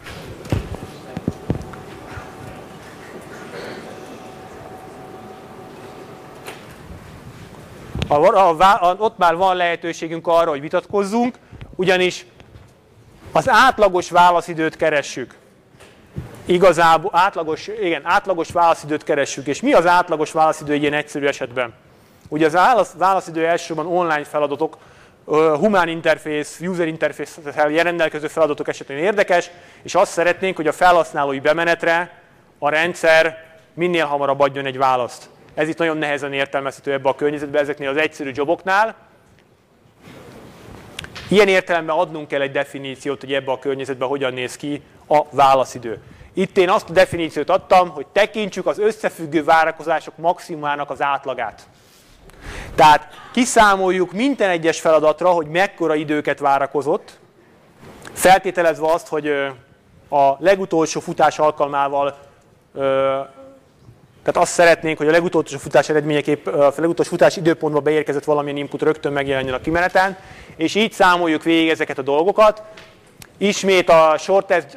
S1: Ott már van lehetőségünk arra, hogy vitatkozzunk, ugyanis az átlagos válaszidőt keressük. Igazából átlagos válaszidőt keressük. És mi az átlagos válaszidő egy ilyen egyszerű esetben? Ugye az válaszidő elsősorban online feladatok, humán interfész, user interfész-szel rendelkező feladatok esetén érdekes, és azt szeretnénk, hogy a felhasználói bemenetre a rendszer minél hamarabb adjon egy választ. Ez itt nagyon nehezen értelmezhető ebbe a környezetbe, ezeknél az egyszerű joboknál. Ilyen értelemben adnunk kell egy definíciót, hogy ebbe a környezetben hogyan néz ki a válaszidő. Itt én azt a definíciót adtam, hogy tekintsük az összefüggő várakozások maximumának az átlagát. Tehát kiszámoljuk minden egyes feladatra, hogy mekkora időket várakozott, feltételezve azt, hogy a legutolsó futás alkalmával, tehát azt szeretnénk, hogy a legutolsó futás eredményeképp, a legutolsó futás időpontba beérkezett valamilyen input rögtön megjelenjen a kimeneten, és így számoljuk végig ezeket a dolgokat. Ismét a shortest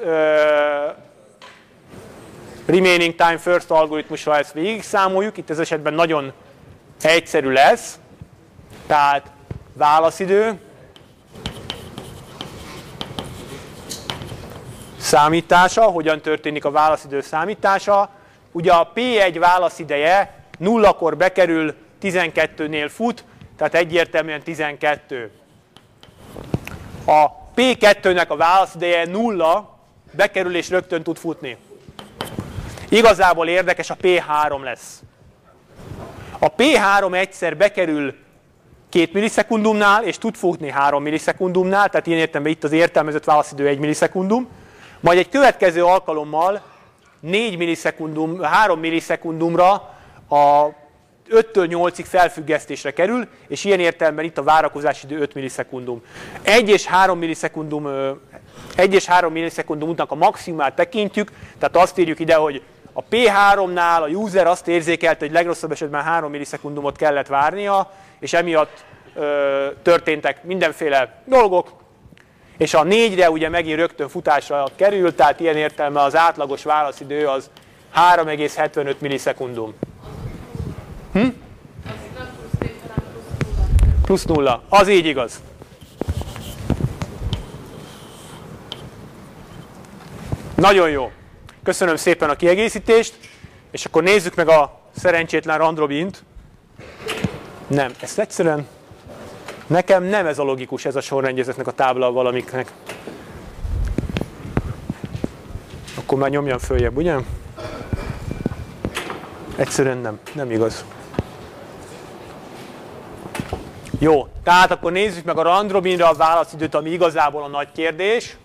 S1: remaining time first algoritmusra ezt végig számoljuk, itt ez esetben nagyon egyszerű lesz, tehát válaszidő, számítása, hogyan történik a válaszidő számítása. Ugye a P1 válaszideje 0-kor bekerül, 12-nél fut, tehát egyértelműen 12. A P2-nek a válaszideje 0, bekerül és rögtön tud futni. Igazából érdekes, a P3 lesz. A P3 egyszer bekerül 2 millisekundumnál, és tud futni 3 millisekundumnál, tehát ilyen értelemben itt az értelmezett válaszidő 1 millisekundum, majd egy következő alkalommal 3 millisekundumra a 5-től 8-ig felfüggesztésre kerül, és ilyen értelemben itt a várakozási idő 5 millisekundum. 1 és 3 millisekundumnak a maximumát tekintjük, tehát azt írjuk ide, hogy a P3-nál a user azt érzékelte, hogy legrosszabb esetben 3 millisekundumot kellett várnia, és emiatt történtek mindenféle dolgok, és a 4-re ugye megint rögtön futásra kerül, tehát ilyen értelemben az átlagos válaszidő az 3,75 millisekundum. Plusz nulla. Az így igaz. Nagyon jó. Köszönöm szépen a kiegészítést, és akkor nézzük meg a szerencsétlen round robint. Nem, ezt egyszerűen nekem nem ez a logikus, ez a sorrendjezetnek a tábla valamiknek. Akkor már nyomjam följebb, ugye? Egyszerűen nem igaz. Jó, tehát akkor nézzük meg a round robinra a válaszidőt, ami igazából a nagy kérdés.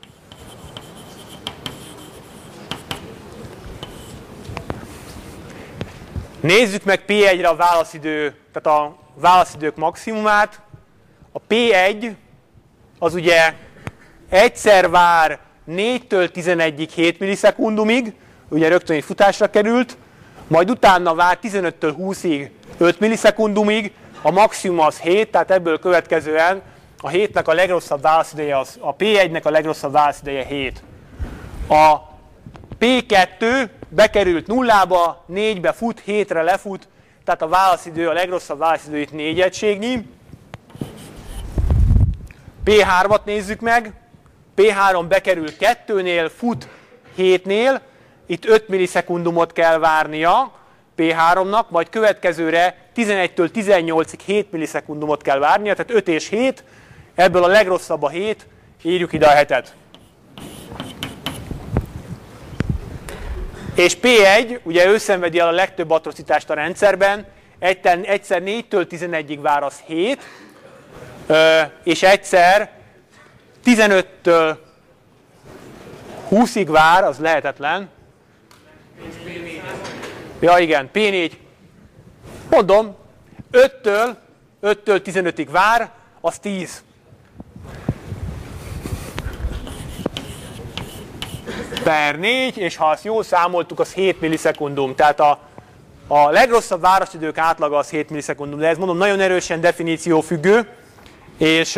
S1: Nézzük meg P1-re a válaszidő, tehát a válaszidők maximumát. A P1 az ugye egyszer vár 4-től 11-ig 7 millisekundumig, ugye rögtön egy futásra került, majd utána vár 15-től 20-ig 5 millisekundumig, a maximum az 7, tehát ebből következően a 7-nek a legrosszabb válaszideje az, a P1-nek a legrosszabb válaszideje 7. A P2 bekerült 0-ba, 4-be fut, 7-re lefut, tehát a válaszidő, a legrosszabb válaszidő itt 4 egységnyi. P3-at nézzük meg. P3 bekerül 2-nél, fut 7-nél. Itt 5 millisekundumot kell várnia P3-nak, majd következőre 11-től 18-ig 7 millisekundumot kell várnia, tehát 5 és 7, ebből a legrosszabb a 7, írjuk ide a 7-et. És P1, ugye ő szenvedi el a legtöbb atrocitást a rendszerben, egyszer 4-től 11-ig vár, az 7, és egyszer 15-től 20-ig vár, az lehetetlen. Ja igen, P4, mondom, 5-től 15-ig vár, az 10. Per 4, és ha azt jól számoltuk, az 7 millisekundum. Tehát a legrosszabb válaszidők átlaga az 7 millisekundum, de ez mondom nagyon erősen definíció függő, és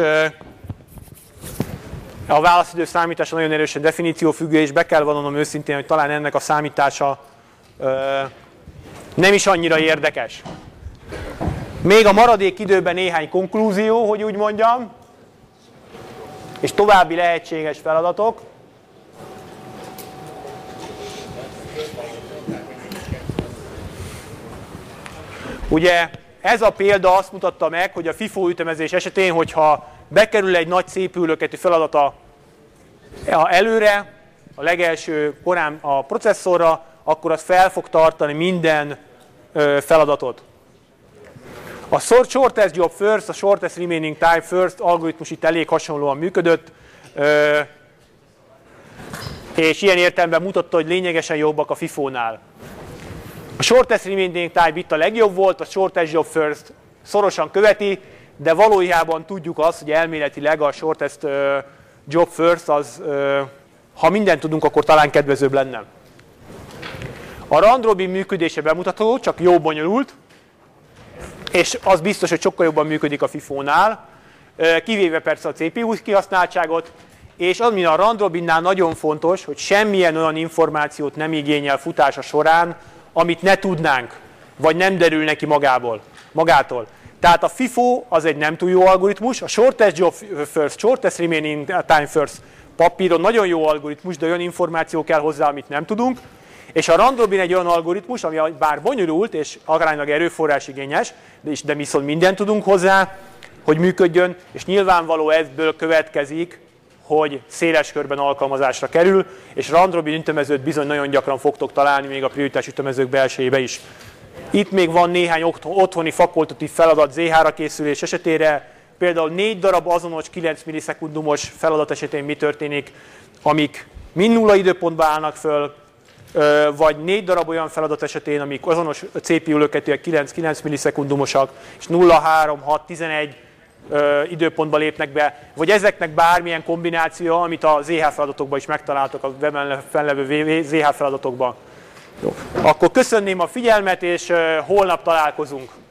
S1: a válaszidő számítása nagyon erősen definíció függő, és be kell vallanom őszintén, hogy talán ennek a számítása nem is annyira érdekes. Még a maradék időben néhány konklúzió, hogy úgy mondjam, és további lehetséges feladatok. Ugye ez a példa azt mutatta meg, hogy a FIFO ütemezés esetén, hogyha bekerül egy nagy CPU-löketű feladata előre, a legelső korán a processzorra, akkor az fel fog tartani minden feladatot. A shortest job first, a shortest remaining time first algoritmus itt elég hasonlóan működött, és ilyen értelemben mutatta, hogy lényegesen jobbak a FIFO-nál. A shortest remaining time itt a legjobb volt, a shortest job first szorosan követi, de valójában tudjuk azt, hogy elméletileg a shortest job first az, ha mindent tudunk, akkor talán kedvezőbb lenne. A round robin működése bemutatható, csak jó bonyolult, és az biztos, hogy sokkal jobban működik a FIFO-nál, kivéve persze a CPU kihasználtságot, és ami a round robinnál nagyon fontos, hogy semmilyen olyan információt nem igényel futása során, amit ne tudnánk, vagy nem derül neki magától. Tehát a FIFO az egy nem túl jó algoritmus, a shortest job first, shortest remaining time first papíron nagyon jó algoritmus, de olyan információ kell hozzá, amit nem tudunk, és a round robin egy olyan algoritmus, ami bár bonyolult és aránylag erőforrásigényes, de viszont mindent tudunk hozzá, hogy működjön, és nyilvánvaló ebből következik, hogy széles körben alkalmazásra kerül, és round robin ütemezőt bizony nagyon gyakran fogtok találni még a prioritás ütemezők belsejébe is. Itt még van néhány otthoni fakultatív feladat Z-ra készülés esetére, például 4 darab azonos 9 millisekundumos feladat esetén mi történik, amik mind 0 időpontba állnak föl, vagy 4 darab olyan feladat esetén, amik azonos CPU löketőek 9 millisekundumosak, és 0, 3, 6, 11 időpontba lépnek be, vagy ezeknek bármilyen kombináció, amit a ZH feladatokban is megtaláltak, a webben fennlevő ZH feladatokban. Jó. Akkor köszönném a figyelmet, és holnap találkozunk.